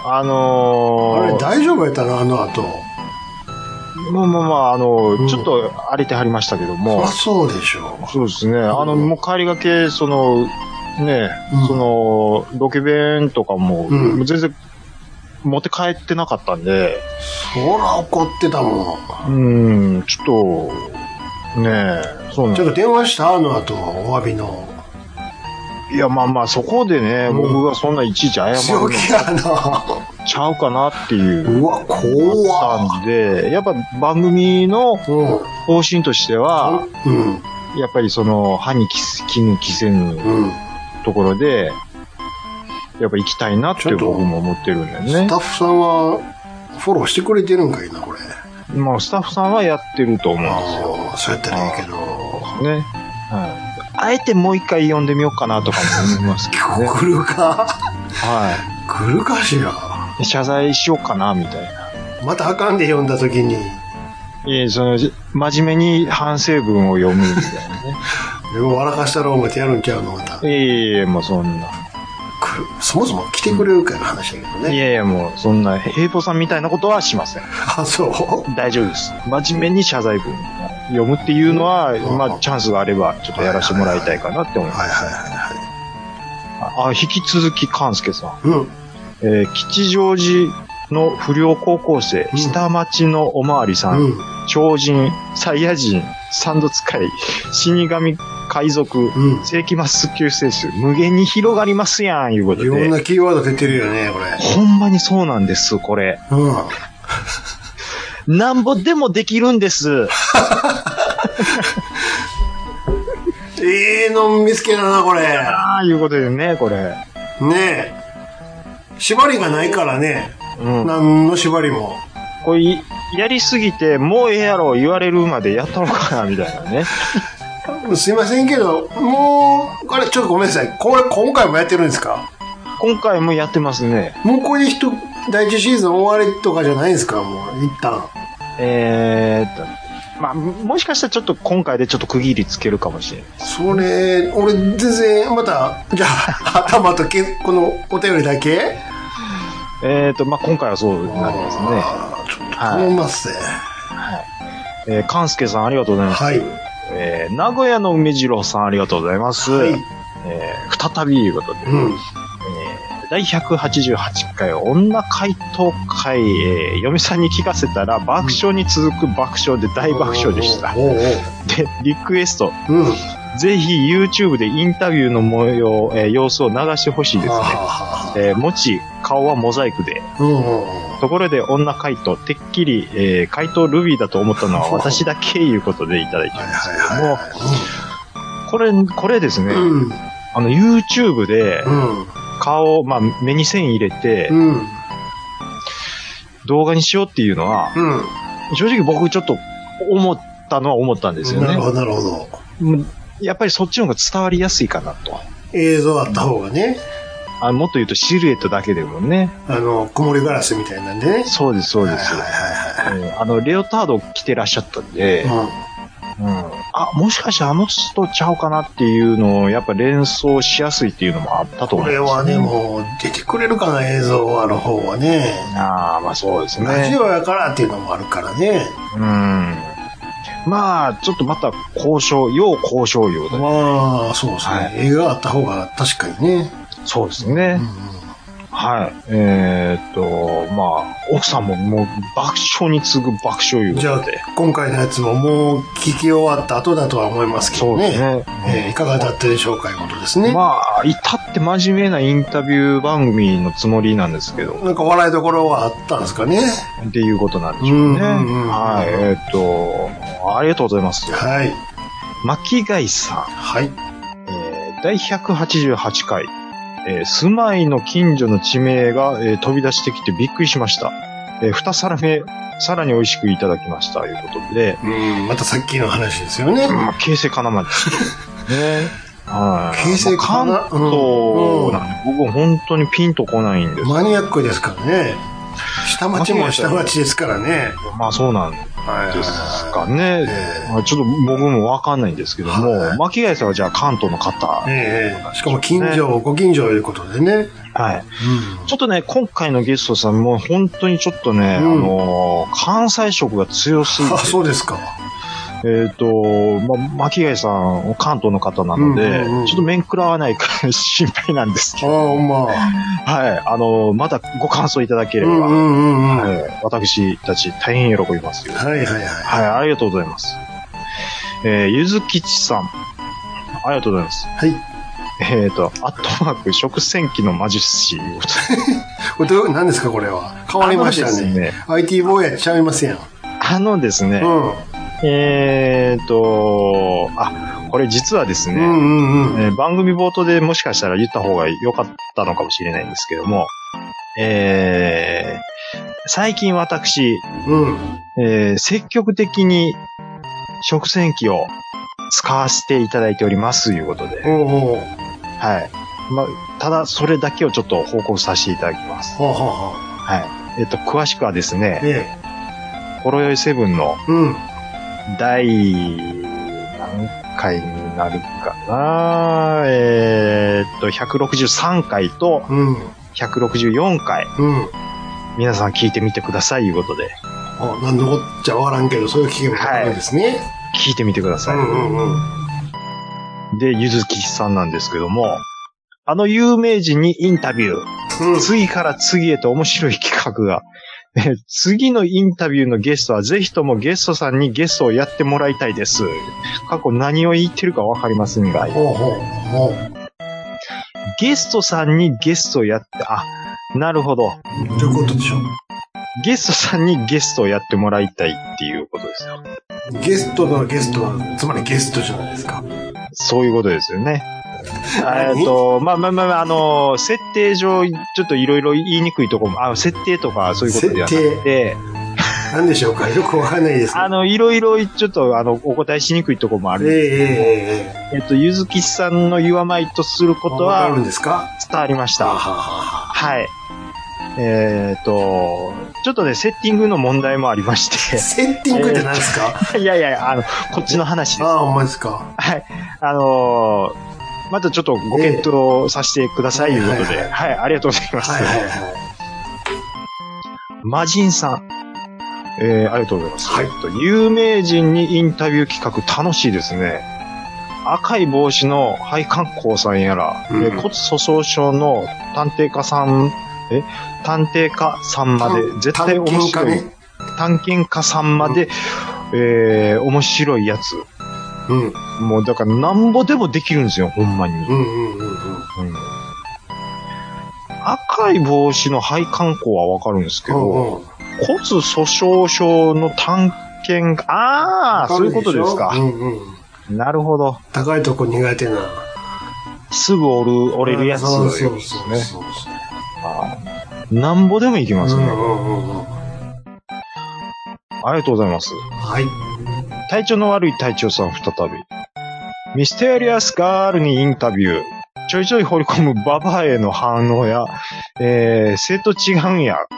S1: あのー、
S2: あれ大丈夫やったな、あの後。
S1: まあまあまあ、あの、うん、ちょっと荒れてはりましたけども。
S2: そりゃそうでしょう。
S1: そうですね。あの、もう帰りがけ、その、ね、うん、その、ロケ弁とかも、うん、全然持って帰ってなかったんで。
S2: そら怒ってたも
S1: ん。うん、ちょっと、ね
S2: そうなんちょっと電話したあの後、お詫びの。
S1: いや、まあまあ、そこでね、うん、僕がそんないちいち謝るの
S2: 強気やな。
S1: ちゃうかなっていう。
S2: うわ、怖
S1: ったんで、やっぱ番組の方針としては、うん、やっぱりその、歯に衣着せぬ、うんところで、やっぱ行きたいなって僕も思ってるんだよね。
S2: スタッフさんはフォローしてくれてるんかいな、これ。
S1: まあ、スタッフさんはやってると思うんですよ。
S2: あそうやったらいいけど。
S1: ね。はい。あえてもう一回読んでみようかなとかも思いますけどね。
S2: 来るか
S1: はい。
S2: 来るかしら。
S1: 謝罪しようかな、みたいな。
S2: またあかんで読んだ時に。
S1: いえ、その、真面目に反省文を読むみたいなね。
S2: でも笑かしたろう思ってやるんちゃうのまた。
S1: いえいえ、もうそんな。
S2: そもそも来てくれるかの話だけどね。
S1: いやいや、もうそんな、平子さんみたいなことはしません。
S2: あ、そう
S1: 大丈夫です。真面目に謝罪文読むっていうのは、うん、まあ、チャンスがあれば、ちょっとやらせてもらいたいかなって思います。はいはいはいはい。あ、引き続き、勘介さん。うん。えー、吉祥寺の不良高校生、うん、下町のおまわりさん、うん、超人、サイヤ人、サンド使い、死神海賊、うん、世紀末救世主、無限に広がりますやん、いうことで。
S2: いろんなキーワード出てるよね、これ。
S1: ほんまにそうなんです、これ。うん。なんぼでもできるんです。
S2: ええの見つけだな、これ。
S1: ああ、いうことでね、これ。
S2: ねえ。縛りがないからね。うん。何の縛りも。
S1: これ、やりすぎて、もうええやろ言われるまでやったのかな、みたいなね。
S2: すいませんけど、もう、これちょっとごめんなさい。これ、今回もやってるんですか？
S1: 今回もやってますね。
S2: もうこれで人、第一シーズン終わりとかじゃないんですか？もう、一旦。
S1: えーっと、まあ、もしかしたらちょっと今回でちょっと区切りつけるかもしれない。
S2: それ、俺全然、また、じゃあ、頭とけ、このお便りだけ？
S1: えーっと、まあ、今回はそうなりますね。
S2: ちょっと頼みますね。
S1: はい。えー、かんすけさんありがとうございます。はい。えー、名古屋の梅次郎さんありがとうございます。はい。えー、再びいうことで。うん。えー、第ひゃくはちじゅうはちかい女回答会、えー、嫁さんに聞かせたら爆笑に続く爆笑で大爆笑でした。おうおうで、リクエスト。うん。ぜひ YouTube でインタビューの模様、えー、様子を流してほしいですね。えー、もち、顔はモザイクで。うんうん、ところで女回答、てっきり、えー、回答ルビーだと思ったのは私だけいうことでいただいてますけども、これ、これですね、うん、あの YouTube で顔、まあ、目に線入れて、うん、動画にしようっていうのは、うん、正直僕ちょっと思ったのは思ったんですよね。
S2: なるほど、なるほど。
S1: やっぱりそっちの方が伝わりやすいかなと。
S2: 映像あった方がね。
S1: あもっと言うとシルエットだけでもね。
S2: あの、曇りガラスみたいなんでね。
S1: そうです、そうです。はいはいはいはい、あの、レオタード着てらっしゃったんで、 うん。あ、もしかしてあの人ちゃうかなっていうのを、やっぱ連想しやすいっていうのもあったと思うんです、ね。
S2: これはでも、出てくれるかな、映像あの方はね。
S1: ああ、まあそうですね。
S2: ラジオやからっていうのもあるからね。
S1: うん。まあ、ちょっとまた交渉、要交渉用で。
S2: まあ、そうですね。はい、映画あった方が確かにね。
S1: そうですね。うんうん、はい。えー、っと、まあ、奥さんももう爆笑に次ぐ爆笑いうことで。
S2: じゃあ、今回のやつももう聞き終わった後だとは思いますけどね。そうですね。えー、いかがだったでしょうかいうことですね。
S1: まあ、至って真面目なインタビュー番組のつもりなんですけど。
S2: なんか笑いどころはあったんですかね。
S1: っていうことなんでしょうね。うんうん、はい。えー、っと、ありがとうございます。
S2: はい。
S1: 巻貝さん。
S2: はい。
S1: えー、だいひゃくはちじゅうはちかい。えー、住まいの近所の地名が、えー、飛び出してきてびっくりしました。えー、二皿目、さらに美味しくいただきました。ということで。
S2: うん、またさっきの話ですよね。
S1: まあ、京成金町。ね。はい。京
S2: 成
S1: 金町。関東なんで、うん、僕は本当にピンとこないんです。
S2: マニアックですからね。下町も下町ですからね。
S1: まあそうなんですかね。えー、ちょっと僕もわかんないんですけども、はい、巻貝さんはじゃあ関東の方、
S2: ええー、しかも近所、ね、ご近所ということでね。
S1: はい、うん。ちょっとね、今回のゲストさんも本当にちょっとね、うん、あのー、関西色が強すぎて。
S2: あ、そうですか。
S1: えっ、ー、と、ま、巻貝さん、関東の方なので、うんうんうん、ちょっと面食らわないから心配なんですけど。
S2: ああ、まあ。
S1: はい。あの、またご感想いただければ、うんうんうんはい、私たち大変喜びますよ。
S2: はいはいはい。
S1: はい、ありがとうございます。えー、ゆずきちさん。ありがとうございます。
S2: はい。
S1: えっ、ー、と、アットマーク、食洗機の魔術師。
S2: これどう、何ですかこれは。変わりましたね。ね アイティー 坊やちゃいますやん。
S1: あのですね。
S2: うん。
S1: えーと、あ、これ実はですね、うんうんうんえー、番組冒頭でもしかしたら言った方が良かったのかもしれないんですけども、えー、最近私、
S2: うん
S1: えー、積極的に食洗機を使わせていただいておりますということで、
S2: おうおう
S1: はい。ま、ただそれだけをちょっと報告させていただきます。
S2: ほうほうほう
S1: はい。えっと、詳しくはですね、
S2: え
S1: え、ほろよいセブンの、
S2: うん
S1: 第何回になるかなえー、っと、ひゃくろくじゅうさんかいと、ひゃくろくじゅうよんかい、
S2: うん。
S1: 皆さん聞いてみてください、いうことで。
S2: あ、なんでこっちゃわからんけど、そういう聞けばわかるんですね、はい。
S1: 聞いてみてください。
S2: うんうん
S1: うん、で、ゆずきさんなんですけども、あの有名人にインタビュー、うん、次から次へと面白い企画が、次のインタビューのゲストはぜひともゲストさんにゲストをやってもらいたいです。過去何を言ってるかわかりませんが。
S2: ほうほうほう
S1: ゲストさんにゲストをやって、あ、なるほど。
S2: どういうことでしょう。
S1: ゲストさんにゲストをやってもらいたいっていうことですよ。
S2: ゲストのゲストは、つまりゲストじゃないですか。
S1: そういうことですよね。えっと、まあまあまあ、あの、設定上、ちょっといろいろ言いにくいところも、あ、設定とかそういうことではなくて、
S2: 何でしょうかよくわかんないです、ね。
S1: あの、いろいろちょっと、あの、お答えしにくいところもあるんですけど、えー、えっと、ゆずきさんの言わないとすることは、
S2: わかるんですか？
S1: 伝わりました。
S2: ははは
S1: はい。えっと、ちょっとね、セッティングの問題もありまして。
S2: セッティングって何ですか？
S1: えー、いやいや、あの、こっちの話です。
S2: ああ、ほんまですか。
S1: はい。あのー、またちょっとご検討させてください、ということで、えーはいはい。はい、ありがとうございます。はいはいはい。マジンさん。えー、ありがとうございます。
S2: はい。
S1: 有名人にインタビュー企画楽しいですね。赤い帽子の配管工さんやら、うん、えー、骨粗鬆症の探偵家さん、え探偵家さんまで、絶対面白い。探検家さんまで、えー、面白いやつ。
S2: うん。
S1: もうだからなんぼでもできるんですよ、ほんまに。
S2: うんうんうんうん。うん、
S1: 赤い帽子の配管工はわかるんですけど、うんうん、骨粗鬆症の探検、ああ、そういうことですか。
S2: うんうん、
S1: なるほど。
S2: 高いとこ苦手な。
S1: すぐ折る、折れるやつ、ね。そうそうそうそう。あなんぼでもいきますね、うんうんうん。ありがとうございます。
S2: はい。
S1: 体調の悪い隊長さん再び。ミステリアスガールにインタビュー。ちょいちょい掘り込むババアへの反応や、えー、生徒違うんや。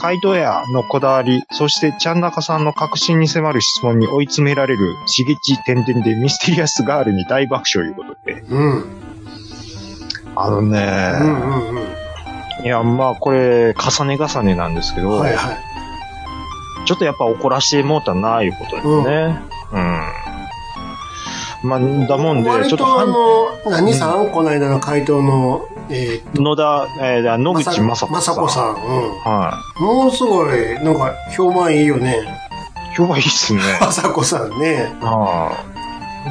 S1: 回答やのこだわり、そしてちゃんなかさんの確信に迫る質問に追い詰められる、しげち点々でミステリアスガールに大爆笑いうことで。
S2: うん。
S1: あのね、
S2: うんうんうん。
S1: いや、まあ、これ、重ね重ねなんですけど、
S2: はいはい。
S1: ちょっとやっぱ怒らしてもうたな、いうことですね。うん。うん、まあ、だもんで、ちょっと。
S2: 割とあの、何さん、うん、この間の回答の、えー、
S1: 野田、えー、野口雅子さん。
S2: 雅子さん。うん。
S1: はい。
S2: ものすごい、なんか、評判いいよね。
S1: 評判いいっすね。
S2: 雅子さんね。
S1: はい。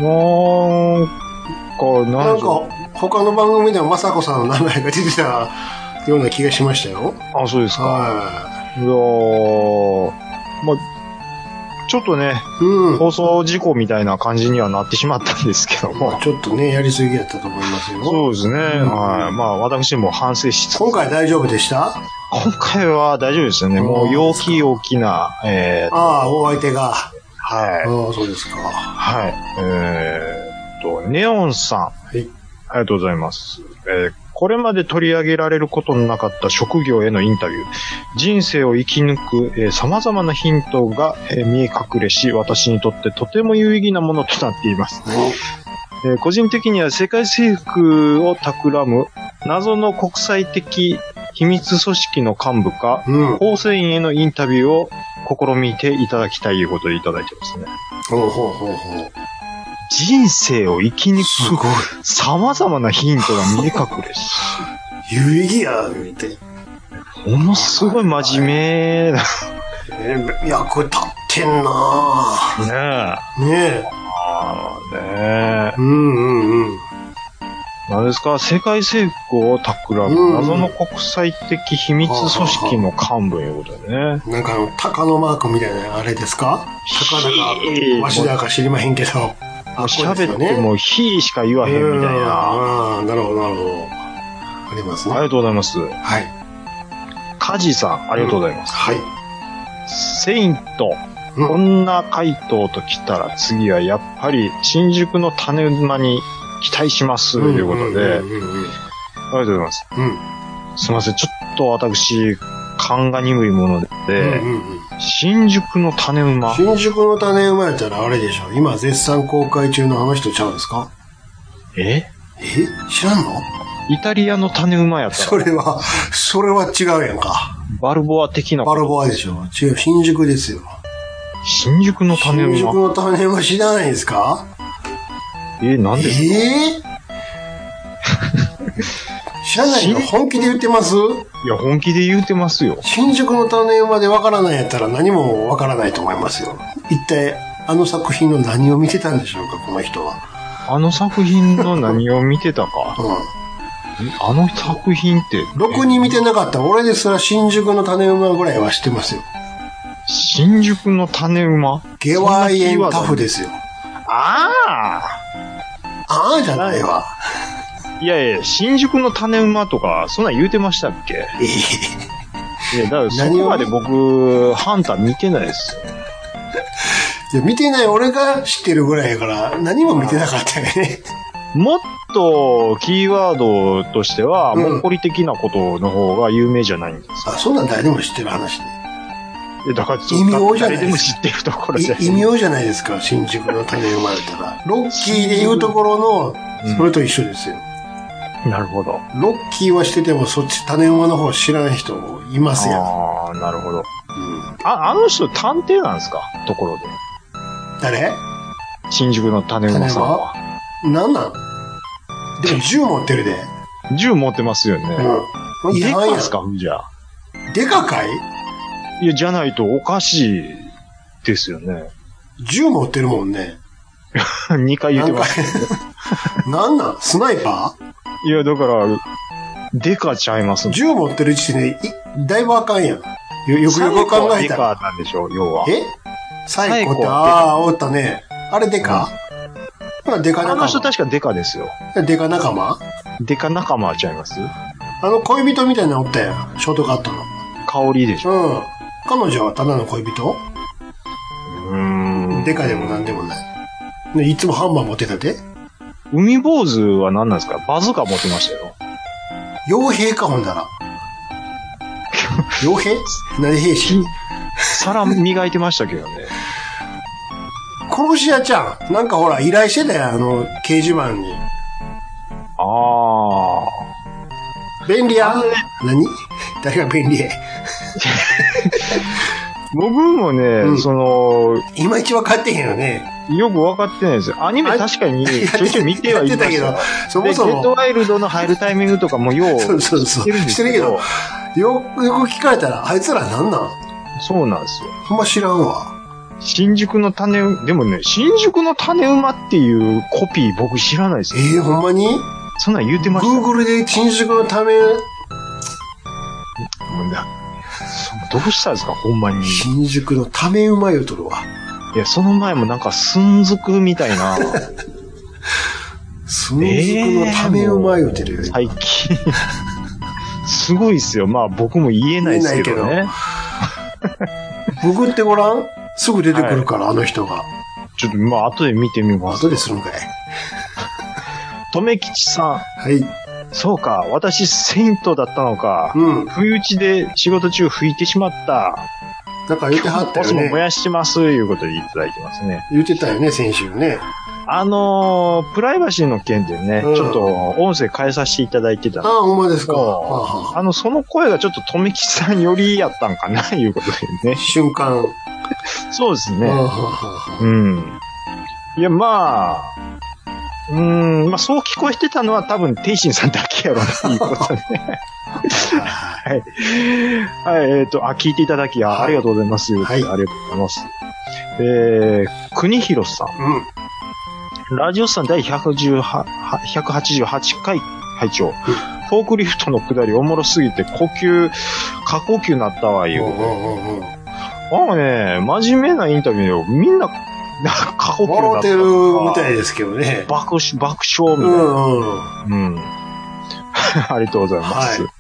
S1: もう、こう、
S2: なんか、他の番組でも雅子さんの名前が出てたような気がしましたよ。
S1: あ、そうですか。
S2: はい。
S1: いやー、まあ、ちょっとね、うん、放送事故みたいな感じにはなってしまったんですけども。
S2: まあ、ちょっとね、やりすぎやったと思いますよ。
S1: そうですね。うん、はい。まあ、私も反省しつつ。
S2: 今回大丈夫でした？
S1: 今回は大丈夫ですよね。もう、陽気陽気な、えー、
S2: ああ、お相手が。
S1: はい。
S2: ああ、そうですか。
S1: はい。えー、っと、ネオンさん。はい。ありがとうございます。えー、これまで取り上げられることのなかった職業へのインタビュー。人生を生き抜く、えー、様々なヒントが、えー、見え隠れし、私にとってとても有意義なものとなっています。えー、個人的には世界征服を企む謎の国際的秘密組織の幹部か、うん、構成員へのインタビューを試みていただきたいということでいただいてますね。
S2: ほうほうほうほう。
S1: 人生を生き抜く様々なヒントが見え隠れし。
S2: 有意義や、見て。
S1: ものすごい真面目な。
S2: えー、役立ってんなぁ。
S1: ね
S2: え。ねえ。
S1: ああ、ねえ。
S2: うんうんうん。
S1: 何ですか、世界征服を企む謎の国際的秘密組織の幹部いうことでね。
S2: なんかあの、鷹のマークみたいなあれですか？鷹だか、わしだか知りまへんけど。
S1: 喋っても、ひーしか言わへんみたいな。
S2: ああ、なるほど、なるほど。ありますね。
S1: ありがとうございます。
S2: はい。
S1: カジさん、ありがとうございます。
S2: うん、はい。
S1: セイント、うん、こんな回答ときたら次はやっぱり新宿の種馬に期待します。ということで、ありがとうございます。うん。すみません、ちょっと私、勘が鈍いもので、うんうんうん、新宿の種馬
S2: 新宿の種馬やったらあれでしょ。今絶賛公開中のあの人ちゃうんですか？
S1: え
S2: え知らんの？
S1: イタリアの種馬やったら。
S2: それは、それは違うやんか。
S1: バルボア的な。
S2: バルボアでしょ。違う、新宿ですよ。
S1: 新宿の種馬。
S2: 新宿の種馬知らないですか？
S1: え、なんですか？
S2: えー知らないの？本気で言ってます？
S1: いや、本気で言ってますよ。
S2: 新宿の種馬でわからないやったら何もわからないと思いますよ。一体、あの作品の何を見てたんでしょうか、この人は。
S1: あの作品の何を見てたか。うん。あの作品って。
S2: ろくに見てなかった俺ですら新宿の種馬ぐらいは知ってますよ。
S1: 新宿の種馬？
S2: ゲワイエンタフですよ。
S1: ああ
S2: ああじゃないわ。
S1: いやいや、新宿の種馬とか、そんなん言うてましたっけ？ええ。いや、だからそこまで僕、ハンター見てないですよ。
S2: いや、見てない俺が知ってるぐらいやから、何も見てなかったよね。
S1: もっと、キーワードとしては、うん、もっこり的なことの方が有名じゃないんですか？
S2: あ、そんなん誰でも知ってる話で。
S1: いや、だから、
S2: 異名じゃないですか。
S1: 誰でも知ってるところじゃない。
S2: 異名じゃないですか、新宿の種馬だったら。ロッキーで言うところの、それと一緒ですよ。
S1: うん、なるほど。
S2: ロッキーはしてても、そっち種馬の方知らない人いますやん。
S1: ああ、なるほど。うん。あ、あの人探偵なんですか？ところで。
S2: 誰？
S1: 新宿の種馬さんは。
S2: なんなん？でも銃持ってるで。
S1: 銃持ってますよね。うん。でかいですか？じゃあ。
S2: でかかい？
S1: いや、じゃないとおかしいですよね。
S2: 銃持ってるもんね。
S1: にかい言ってます、
S2: ね。なんなん？スナイパ
S1: ー？いや、だから、デカちゃいますね。
S2: 銃持ってる時点で、だいぶあかんやん。よ、よくよく考えたら。
S1: デカなんでしょう、要は。
S2: え？サイコって、ああ、おったね。あれデカ？うん、デカ仲間。
S1: あの人確かデカですよ。
S2: デカ仲間？
S1: デカ仲間ちゃいます？
S2: あの恋人みたいなのおったやん。ショートカットの。
S1: 香りでしょ。
S2: うん。彼女はただの恋人？
S1: うーん。
S2: デカでもなんでもない。いつもハンマー持ってたで。
S1: 海坊主は何なんですか？バズーカ持ってましたよ。
S2: 傭兵か、ほんだら。 傭兵何兵士
S1: 皿磨いてましたけどね。
S2: 殺し屋ちゃん。なんかほら、依頼してたよ、あの、掲示板に。
S1: あ
S2: あ。便利屋何誰が便利屋
S1: 僕もね、うん、その、
S2: いまいち分かってへんよね。
S1: よく分かってないですよ。アニメ確かにちょいちょい見てはいましたけど、そもそも。ゲットワイルドの入るタイミングとかもよう
S2: そうそうそうしてるんですけど、よく、よく聞かれたら、あいつらなんなん？
S1: そうなんですよ。
S2: ほんま知らんわ。
S1: 新宿の種、でもね、新宿の種馬っていうコピー僕知らないですよ。
S2: ええー、ほんまに？
S1: そんなん言うてました。
S2: Google で新宿の種、
S1: どうしたんですか、ほんまに。
S2: 新宿の種馬言うとるわ。
S1: いや、その前もなんか、寸足みたいな。
S2: 寸足の種馬言うてるよ、
S1: えー、最近。すごいっすよ。まあ僕も言えないですけどね。
S2: ググってごらん。すぐ出てくるから、はい、あの人が。
S1: ちょっと、まあ後で見てみます。
S2: 後でするんかい。
S1: とめきちさん。
S2: はい。
S1: そうか、私、セイントだったのか。
S2: うん。
S1: 不意打ちで仕事中吹いてしまった。
S2: なんか言ってはったよね。
S1: も燃やしてます、いうことでいただいてますね。
S2: 言ってたよね、先週ね。
S1: あのー、プライバシーの件でね、うん、ちょっと音声変えさせていただいてた。
S2: ああ、ほんまですか。
S1: あの、その声がちょっととめきちさんよりやったんかな、いうことでね。
S2: 瞬間。
S1: そうですね。うん。いや、まあ、うーん、まあそう聞こえてたのは多分、テイシンさんだけやろな、いうことね。はい。はい、えっ、ー、と、あ、聞いていただき、あ、はい、ありがとうございます。はい。ありがとうございます。えー、国広さん。うん。ラジオさん第ひゃくはちじゅうはちかい拝聴。うん、フォークリフトの下りおもろすぎて呼吸、過呼吸なったわ、いう。なんかね、真面目なインタビューでみんな、過呼吸だった。
S2: 笑ってるみたいですけどね。
S1: 爆、爆笑みたいな。うん、うん。ありがとうございます。はい、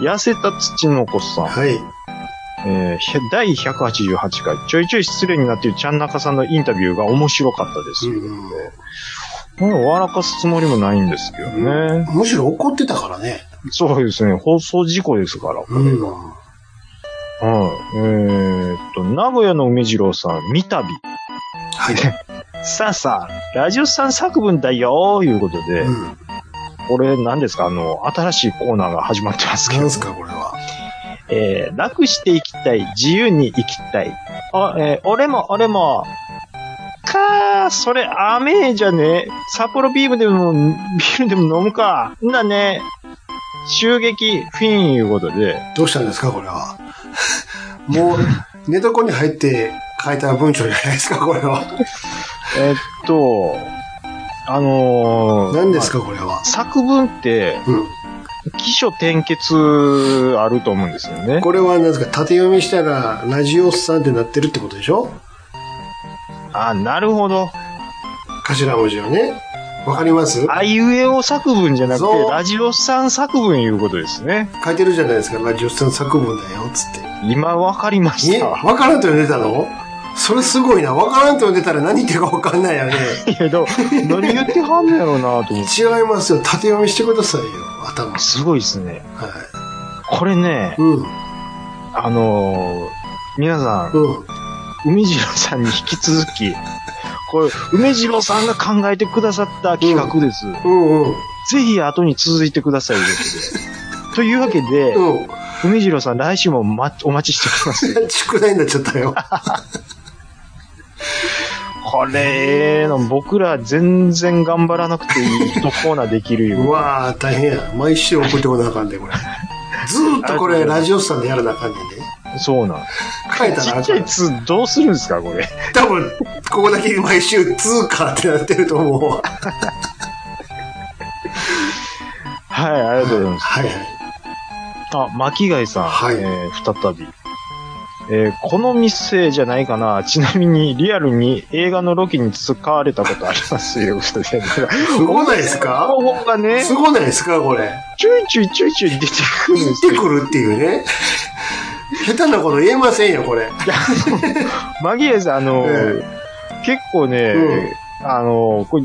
S1: 痩せた土の子さん。
S2: はい。
S1: えー、第ひゃくはちじゅうはちかい、ちょいちょい失礼になっているちゃんなかさんのインタビューが面白かったです。うん。笑かすつもりもないんですけどね。うん、
S2: むしろ怒ってたからね。
S1: そうですね。放送事故ですから、これが。うん。うん。えー、っと、名古屋の梅次郎さん、三旅。
S2: はい。
S1: さあさあ、ラジオさん作文だよー、いうことで。うん。これ何ですか、あの、新しいコーナーが始まってますけど。
S2: 何ですか、これは。
S1: えー、楽していきたい、自由に生きたい。あ、えー、俺も、俺も。かー、それ、甘えじゃねえ。札幌ビームでも、ビールでも飲むか。んだね。襲撃、フィンいうことで。
S2: どうしたんですか、これは。もう、寝床に入って書いた文章じゃないですか、これは。
S1: えっと、あのー、
S2: 何ですか、これは。
S1: 作文って、うん、起承転結あると思うんですよね。
S2: これは何ですか、縦読みしたら、ラジオスさんってなってるってことでしょ？
S1: あ、なるほど。
S2: 頭文字をね。わかります？
S1: あいうえお作文じゃなくて、ラジオさん作文いうことですね。
S2: 書いてるじゃないですか、ラジオさん作文だよ、つって。
S1: 今わかりました。え、
S2: わからんと読んでたの？それすごいな。わからんと読んでたら何言ってるかわかんないよね。
S1: いや、でも、何言ってはんのやろうなと思って。
S2: 違いますよ。縦読みしてくださいよ、頭。
S1: すごいですね。
S2: はい。
S1: これね、うん。あのー、皆さん、うん。海次郎さんに引き続き、これ、梅次郎さんが考えてくださった企画です。うん、うんうんぜひ後に続いてください、ということで。というわけで、うん、梅次郎さん来週も、ま、お待ちしております。
S2: 宿題になっちゃったよ。
S1: これの、僕ら全然頑張らなくていい一コーナーできるよ。
S2: うわぁ、大変や。毎週送ってこなあかんで、これ。ずーっとこれ、ラジオスさんでやらなあかんねんで。
S1: そうなん。
S2: 書いたら
S1: ちっちゃいツどうするんですか、これ。
S2: 多分、ここだけ毎週ツーかってなってると思うわ。
S1: はい、ありがとうございます。
S2: はいはい。
S1: あ、巻貝さん。はい。えー、再び。えー、この店じゃないかな。ちなみに、リアルに映画のロケに使われたことありますよ。す
S2: ごないですか？
S1: 方法がね。
S2: すごないですか、これ。
S1: ちょいちょいちょいちょい出てくるんです
S2: よ。出てくるっていうね。下手なこと言えませんよ、これ。
S1: マギエさん、あの、えー、結構ね、うん、あの、これ、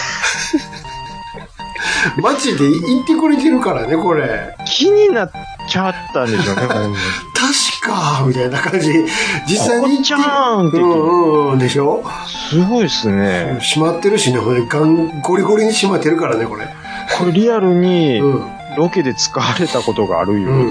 S2: マジで言ってくれてるからね、これ。
S1: 気になっ、 ちゃったんでしょうね、
S2: 確かみたいな感じ。実際に。
S1: こっちゃーんって。
S2: うんうん、でしょ
S1: すごいですね。
S2: 閉まってるしね、これ、ガン、ゴリゴリに閉まってるからね、これ。
S1: これリアルに、
S2: うん、
S1: ロケで使われたことがあるよ。
S2: うん。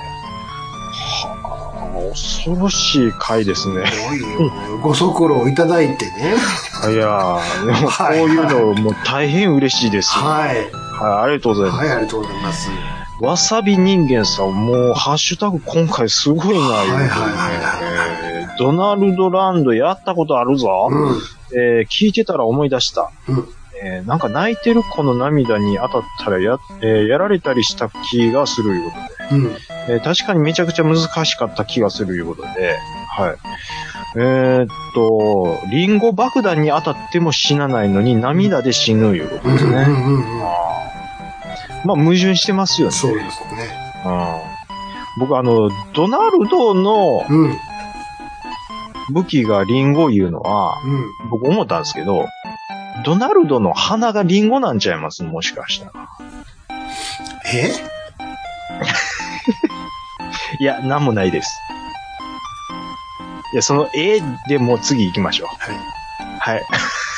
S1: はあ、恐ろしい回ですね。
S2: すごいよ。ご足労いただいてね。
S1: いやー、でもこういうのもう大変嬉しいです。
S2: はい。
S1: はい、ありがとうございます。
S2: はい、ありがとうございます。
S1: わさび人間さん、もう、ハッシュタグ今回すごいな、はい
S2: はいはいはい。
S1: ドナルドランドやったことあるぞ。
S2: うん、
S1: えー、聞いてたら思い出した。
S2: うん
S1: えー、なんか泣いてる子の涙に当たったらや、えー、やられたりした気がするいうことで、
S2: うん
S1: えー。確かにめちゃくちゃ難しかった気がするいうことで、はい。えー、っと、リンゴ爆弾に当たっても死なないのに涙で死ぬいうことですね。
S2: うんうんうんうん、
S1: まあ矛盾してますよね。
S2: そうですね。
S1: うん、僕あの、ドナルドの武器がリンゴいうのは、
S2: うん、
S1: 僕思ったんですけど、ドナルドの鼻がリンゴなんちゃいます？もしかしたら。
S2: え
S1: いや、なんもないです。いや、その絵でもう次行きましょう。はい。はい。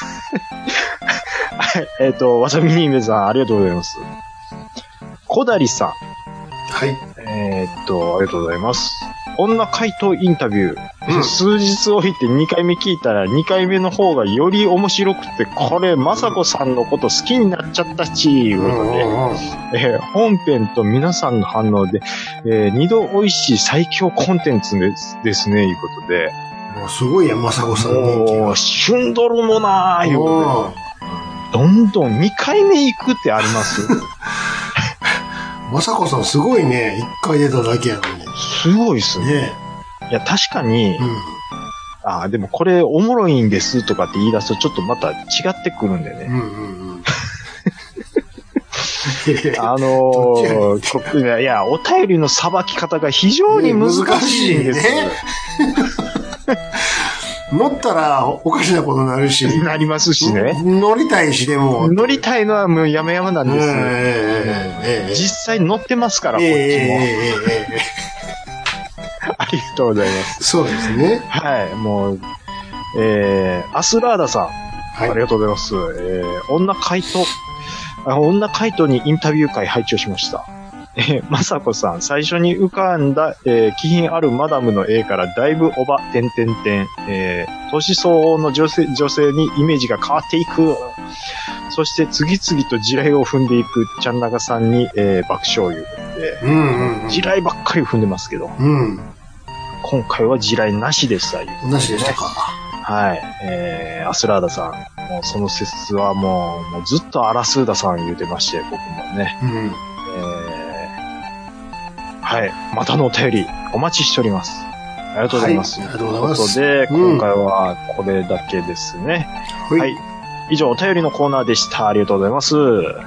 S1: はい。えっ、ー、と、わさびにめさん、ありがとうございます。小谷さん。
S2: はい。
S1: えっ、ー、と、ありがとうございます。女回答インタビュー。うん、数日置いてにかいめ聞いたらにかいめの方がより面白くて、これ、まさこさんのこと好きになっちゃったし、いうことで、えー、本編と皆さんの反応で、えー、二度美味しい最強コンテンツですですね、いうことで。
S2: もうすごいや、まさこさんの人気が。
S1: もう、旬どるもなー、いうことで。どんどんにかいめ行くってあります
S2: まさこさんすごいね、いっかい出ただけやのに。
S1: すごいっすね。ねいや、確かに、うん、ああ、でもこれおもろいんですとかって言い出すとちょっとまた違ってくるんでね。うんうんうん、あのー、いや、お便りのさばき方が非常に難しいんですよ。ね、
S2: 乗ったらおかしなことになるし。
S1: なりますしね。
S2: 乗りたいしでも。
S1: 乗りたいのはもうやめやめなんですよ。えーえー、実際乗ってますから、こっちも。えーありがとうございます。
S2: そうですね。
S1: はい。もう、えー、アスラーダさん。はい。ありがとうございます。えー、女回答、あ女回答にインタビュー会拝聴しました。えー、まさこさん、最初に浮かんだ、えー、気品あるマダムの絵からだいぶおば、てんてんてん、えー、年相応の女性、女性にイメージが変わっていく。そして次々と地雷を踏んでいくちゃんなかさんに、えー、爆笑いうことで、うんうんうん、地雷ばっかり踏んでますけど、うん、今回は地雷なしでした、ね。
S2: なしでしたか。
S1: はい。えー、アスラーダさん。もうその説はもう、もうずっとアラスーダさん言うてまして、僕もね。うん、えー、はい。またのお便り、お待ちしております。ありがとうございます。
S2: はい、ありがとうございます。
S1: ということで、今回はこれだけですね。うん、はい。以上、お便りのコーナーでした。ありがとうございます。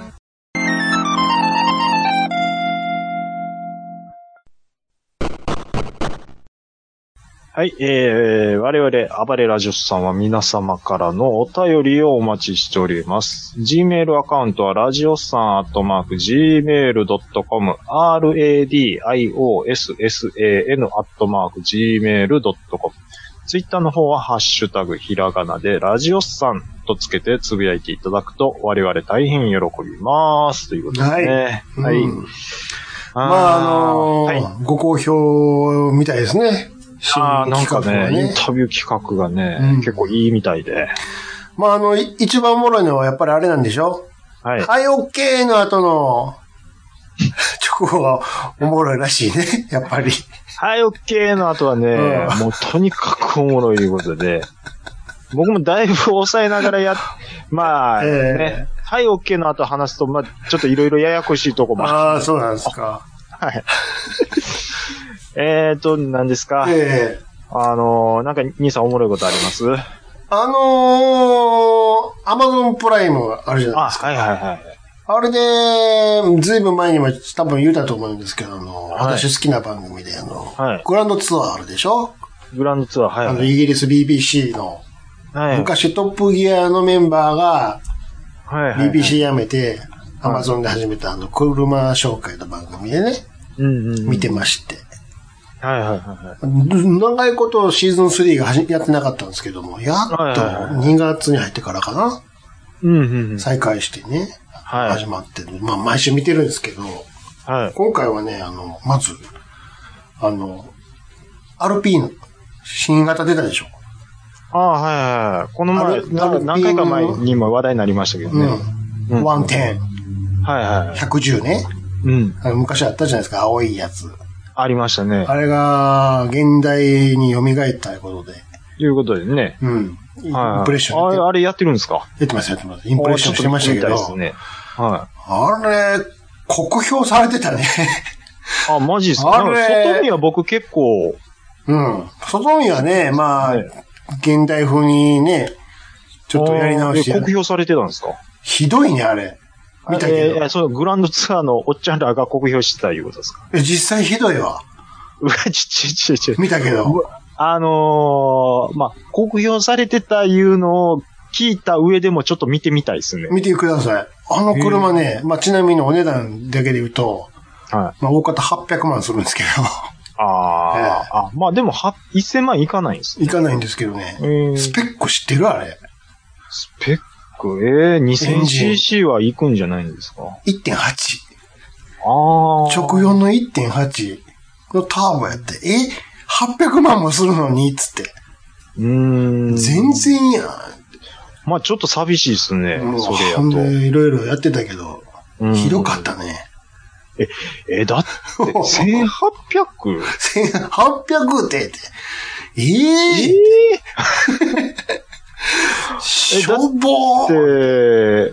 S1: はい、えー、我々、暴れラジオスさんは皆様からのお便りをお待ちしております。Gmail アカウントは、ラジオスさんアットマーク、ジーメールドットコム、ラディオスサン アットマーク、ジーメールドットコム。ツイッターの方は、ハッシュタグ、ひらがなで、ラジオスさんとつけてつぶやいていただくと、我々大変喜びます。ということですね。はい。はい、うん、
S2: まあ、あのーはい、ご好評みたいですね。
S1: ああ、なんかね、インタビュー企画がね、うん、結構いいみたいで。
S2: まあ、あの、一番おもろいのはやっぱりあれなんでしょ？はい。はい、オッケーの後の、直後がおもろいらしいね、やっぱり。
S1: はい、オッケーの後はね、うん、もうとにかくおもろいいうことで、僕もだいぶ抑えながらやっ、まあ、ね、えー、はい、オッケーの後話すと、まあ、ちょっといろいろややこしいとこもある。
S2: ああ、そうなんですか。
S1: はい。えーと、何ですか。
S2: ええ
S1: ー。あのー、なんか、兄さんおもろいことあります？
S2: あのー、アマゾンプライムあるじゃないですか。
S1: あ、はいはいはい。
S2: あれで、ずいぶん前にも多分言うたと思うんですけど、あの、はい、私好きな番組で、あの、はい、グランドツアーあるでしょ？
S1: グランドツアー、はい、はい。
S2: あの、イギリス ビービーシー の、はい、昔トップギアのメンバーが、はいはいはい、ビービーシー 辞めて、アマゾンで始めたあの、車紹介の番組でね。 見てまして。
S1: はいはいはい。
S2: 長いことシーズンスリーがやってなかったんですけども、やっとにがつに入ってからかな。
S1: うんうんうん、
S2: 再開してね、はい、始まってる。まあ毎週見てるんですけど、
S1: はい、
S2: 今回はね、あの、まず、あの、アルピーヌ、新型出たでしょ。
S1: ああ、はいはいはい。この前、何回か前にも話題になりましたけどね。
S2: うん。ワンテン。
S1: はいはい。
S2: ひゃくじゅうね。
S1: うん。
S2: あの昔あったじゃないですか、青いやつ。
S1: ありましたね。
S2: あれが、現代に蘇ったことで。
S1: いうことでね。
S2: うん。インプレッション、
S1: はい、あれ、あれやってるんですか？
S2: やってます、やってます。インプレッションしてましたけど。
S1: ですね。はい。
S2: あれ、酷評されてたね。
S1: あ、マジですか？あれ、外見は僕結構。
S2: うん。外見はね、まあ、ね、現代風にね、ちょっとやり直して。
S1: 酷評されてたんですか？
S2: ひどいね、あれ。見たけど。
S1: えー、そのグランドツアーのおっちゃんらが酷評してたいうことですか？
S2: え、実際ひどいわ。
S1: うわ、ちちちち。
S2: 見たけど。
S1: あのー、まあ、酷評されてたいうのを聞いた上でもちょっと見てみたいですね。
S2: 見てください。あの車ね、まあ、ちなみにお値段だけで言うと、はい。まあ、大方はっぴゃくまんするんですけど。
S1: あー、えー、あ、まあでも、は、せんまんいかないんです
S2: ね。いかないんですけどね。えー、スペック知ってるあれ。
S1: スペックえー、にせんシーシー は行くんじゃないんですか？
S2: いってんはち。
S1: あー。
S2: 直よんの いってんはち のターボやって、えはっぴゃくまんもするのにつって。
S1: うーん。
S2: 全然やん。
S1: まあちょっと寂しいですね。それやと。
S2: いろいろやってたけど、ひどかったね。
S1: え、え、だって、せんはっぴゃく?
S2: せんはっぴゃくって、えぇ、ー、えー、しょぼ
S1: ーって、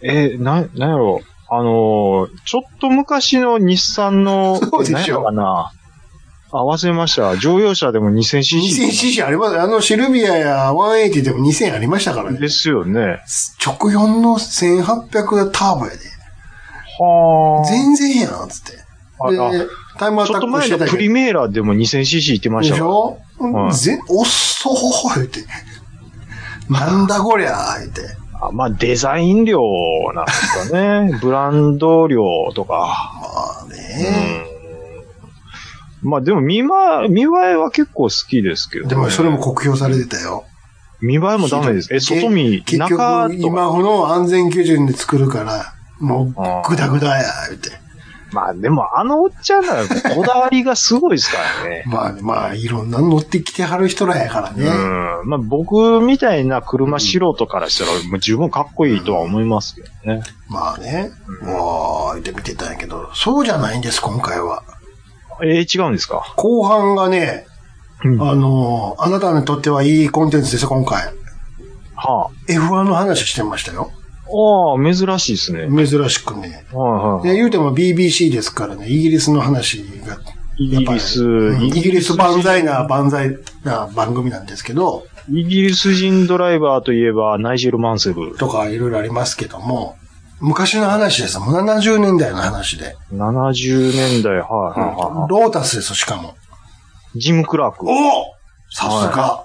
S1: え、な、なんやろ、あの、ちょっと昔の日産の、
S2: そうでしょ。
S1: かな。あ、忘れました。乗用車でも にせんシーシー。
S2: にせんシーシー あります。あのシルビアやひゃくはちじゅうでもにせんありましたからね。
S1: ですよね。
S2: 直よんのせんはっぴゃくターボやで。
S1: はあ。
S2: 全然やん、つって。で、タイムアタックしてたけど。ちょっと前の
S1: プリメーラでも にせんシーシー 行ってましたから。
S2: でしょ、うん、ぜおっそー言って。なんだこりゃー、言って。
S1: あ、まあ、デザイン量なんですかね。ブランド量とか。
S2: まあね。
S1: うん、まあでも見ま、見栄えは結構好きですけど、ね。
S2: でもそれも酷評されてたよ。
S1: 見栄えもダメです。え、外見、
S2: 結局、今の安全基準で作るから、もう、ぐだぐだや、言って。
S1: まあでもあのおっちゃんらこだわりがすごいですからね。
S2: まあまあいろんな乗ってきてはる人らやからね。
S1: うん。まあ僕みたいな車素人からしたらもう十分かっこいいとは思いますけどね。
S2: うん、まあね。もう、で見てたんやけど、そうじゃないんです、今回は。
S1: えー、違うんですか？
S2: 後半がね、うん、あの、あなたにとってはいいコンテンツですよ、今回。
S1: はあ。
S2: エフワン の話してましたよ。
S1: ああ、珍しいですね。
S2: 珍しくね。
S1: はいはい。
S2: で、言うても ビービーシー ですからね、イギリスの話が。
S1: イギリス、
S2: うん、イギリス万歳な万歳な番組なんですけど。
S1: イギリス人ドライバーといえばナイジェル・マンセブ。
S2: とかいろいろありますけども、昔の話です。もうななじゅうねんだいの話で。
S1: ななじゅうねんだい、はいはいはい。
S2: ロータスです、しかも。
S1: ジム・クラーク。
S2: おさすが。はい、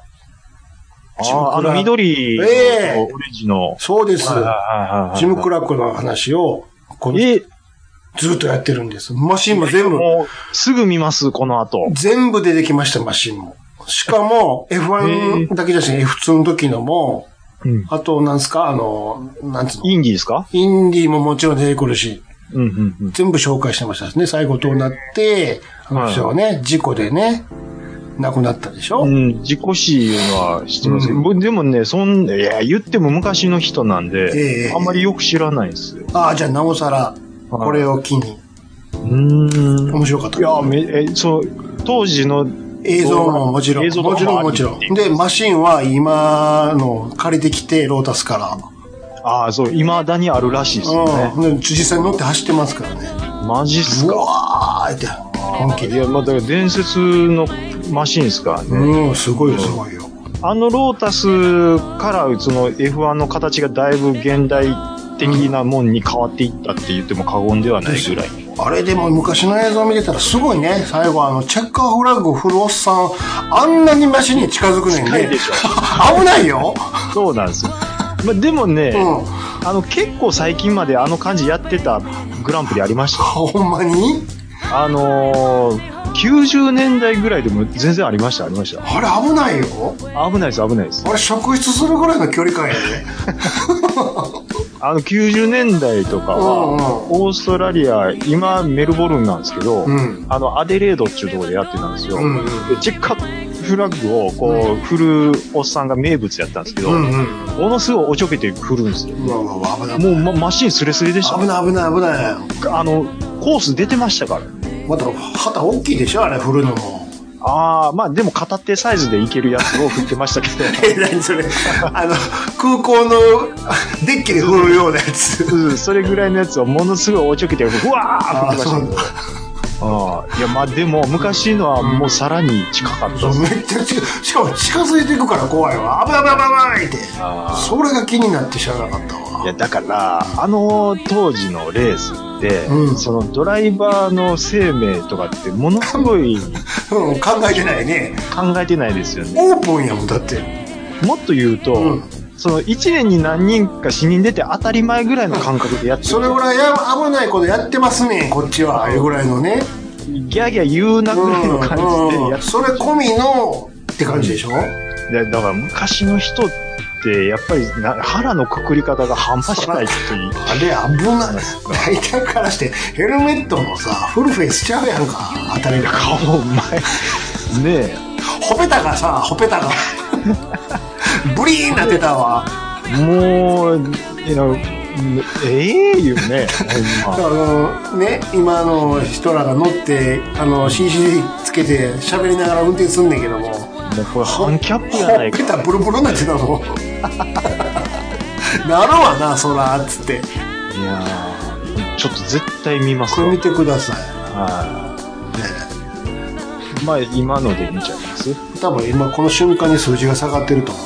S1: ああ、あの緑の、ええー、オレンジの。
S2: そうです。ジム・クラークの話を、この、えずっとやってるんです。マシンも全部。も
S1: うすぐ見ます、この後。
S2: 全部出てきました、マシンも。しかも、エフワン だけじゃなくて エフツー の時のも、うん、あと、なんすか、あの、なんつうの。
S1: インディーですか？
S2: インディーももちろん出てくるし、
S1: うんうんうん、
S2: 全部紹介してましたですね。最後どうなって、あの人はね、はい、事故でね、亡くなったでしょ？うん、
S1: 事故死いうのは知ってますけど、うん、でもね、そん、いや、言っても昔の人なんで、えー、あんまりよく知らないんですよ。
S2: ああ、じゃあなおさら、これを機に。
S1: うーん。
S2: 面白かった、
S1: ね。いや、め、え、そう、当時の
S2: 映像ももちろん。映像もちろんもちろん。で、マシンは今の借りてきて、ロータスから。
S1: ああ、そう、未だにあるらしいですよね。
S2: うん。実際に乗って走ってますからね。
S1: マジっすか？
S2: うわーって。本気で。
S1: いや、まあ、だから伝説のマシンですからね。
S2: うん、すごいよ、すごいよ。
S1: あのロータスからその エフワン の形がだいぶ現代的なもんに変わっていったって言っても過言ではないぐらい。
S2: あれでも昔の映像を見てたらすごいね。最後あのチェッカーフラッグを振るおっさん、あんなにマシンに近づくねんね。
S1: でしょ
S2: 危ないよ。
S1: そうなんですよ。まあ、でもね、うん、あの結構最近まであの感じやってたグランプリありました。
S2: ほんまに？
S1: あのー、きゅうじゅうねんだいぐらいでも全然ありました、ありました。
S2: あれ危ないよ。
S1: 危ないです、危ないです。
S2: あれ職質するぐらいの距離感やね。
S1: あの、きゅうじゅうねんだいとかは、うんうん、オーストラリア、今メルボルンなんですけど、うん、あの、アデレードっていうところでやってたんですよ。うんうん、でチェッカフラッグをこう、振るおっさんが名物やったんですけど、うんうん、ものすごいおちょけて振るんですよ。うわうわ危ないもう、ま、マシンスレスレでした、
S2: ね。危ない危ない危ない。
S1: あの、コース出てましたから。
S2: また、旗大きいでしょあれ振るのも。
S1: ああ、まあでも片手サイズでいけるやつを振ってましたけど。
S2: え、何それあの、空港のデッキで振るようなやつ。
S1: うん、それぐらいのやつをものすごいおちょけて、ふわー振ってましたけど。ああ、いや、まあでも、昔のはもうさらに近かった、
S2: うん。めっちゃ近い。しかも近づいていくから怖いわ。危ない危ない危ないって。それが気になって知らなかったわ。
S1: いや、だから、あの当時のレースって、うん、そのドライバーの生命とかってものすごい、
S2: うん、考えてないね。
S1: 考えてないですよね。
S2: オープンやもん、だって。
S1: もっと言うと、うん、そのいちねんに何人か死人出て当たり前ぐらいの感覚でやってる。
S2: それぐらい危ないことやってますね、こっちは。あれぐらいのね。
S1: ギャーギャー言うなぐらいの感じでやってる、うんうん。
S2: それ込みのって感じでしょ、
S1: うん、でだから昔の人って、やっぱりな腹のくくり方が半端じゃないっていう。
S2: あれ危ない。大体からして、ヘルメットもさ、フルフェイスちゃうやんか。当たり前。
S1: 顔うまい。ねえ。
S2: ほぺたがさ、ほぺたが。ブリーンなってたわ。
S1: もう、いや、ええー、言うね。
S2: あの、ね、今の人らが乗って、あの、シーシー つけて喋りながら運転すんねんけども。もう
S1: これハンキャップやないか。
S2: ほっぺたブルブルになってたの。なるわな、そら、つって。い
S1: やー、ちょっと絶対見ますわ。
S2: これ見てください。
S1: はい。ね、まあ、今ので見ちゃいます？
S2: 多分今この瞬間に数字が下がってると思う。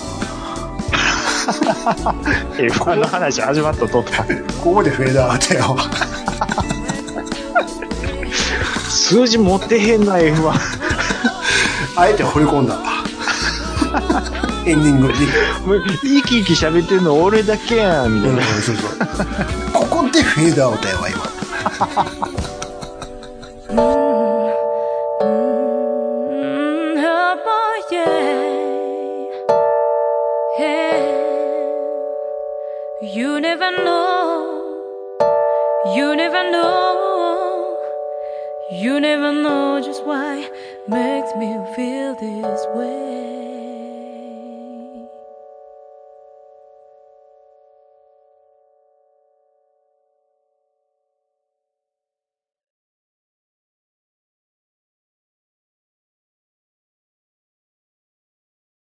S1: エフワン の話始まったとった。
S2: ここでフェーダー当てよ。
S1: 数字持ってへんな、エフワン。
S2: あえて掘り込んだ。エンディングに。
S1: 生き生き喋ってるの俺だけやん、みたいな。うん、そうそう。
S2: ここでフェーダーをだよ、今。
S5: You never know, you never know, you never know just why makes me feel this way.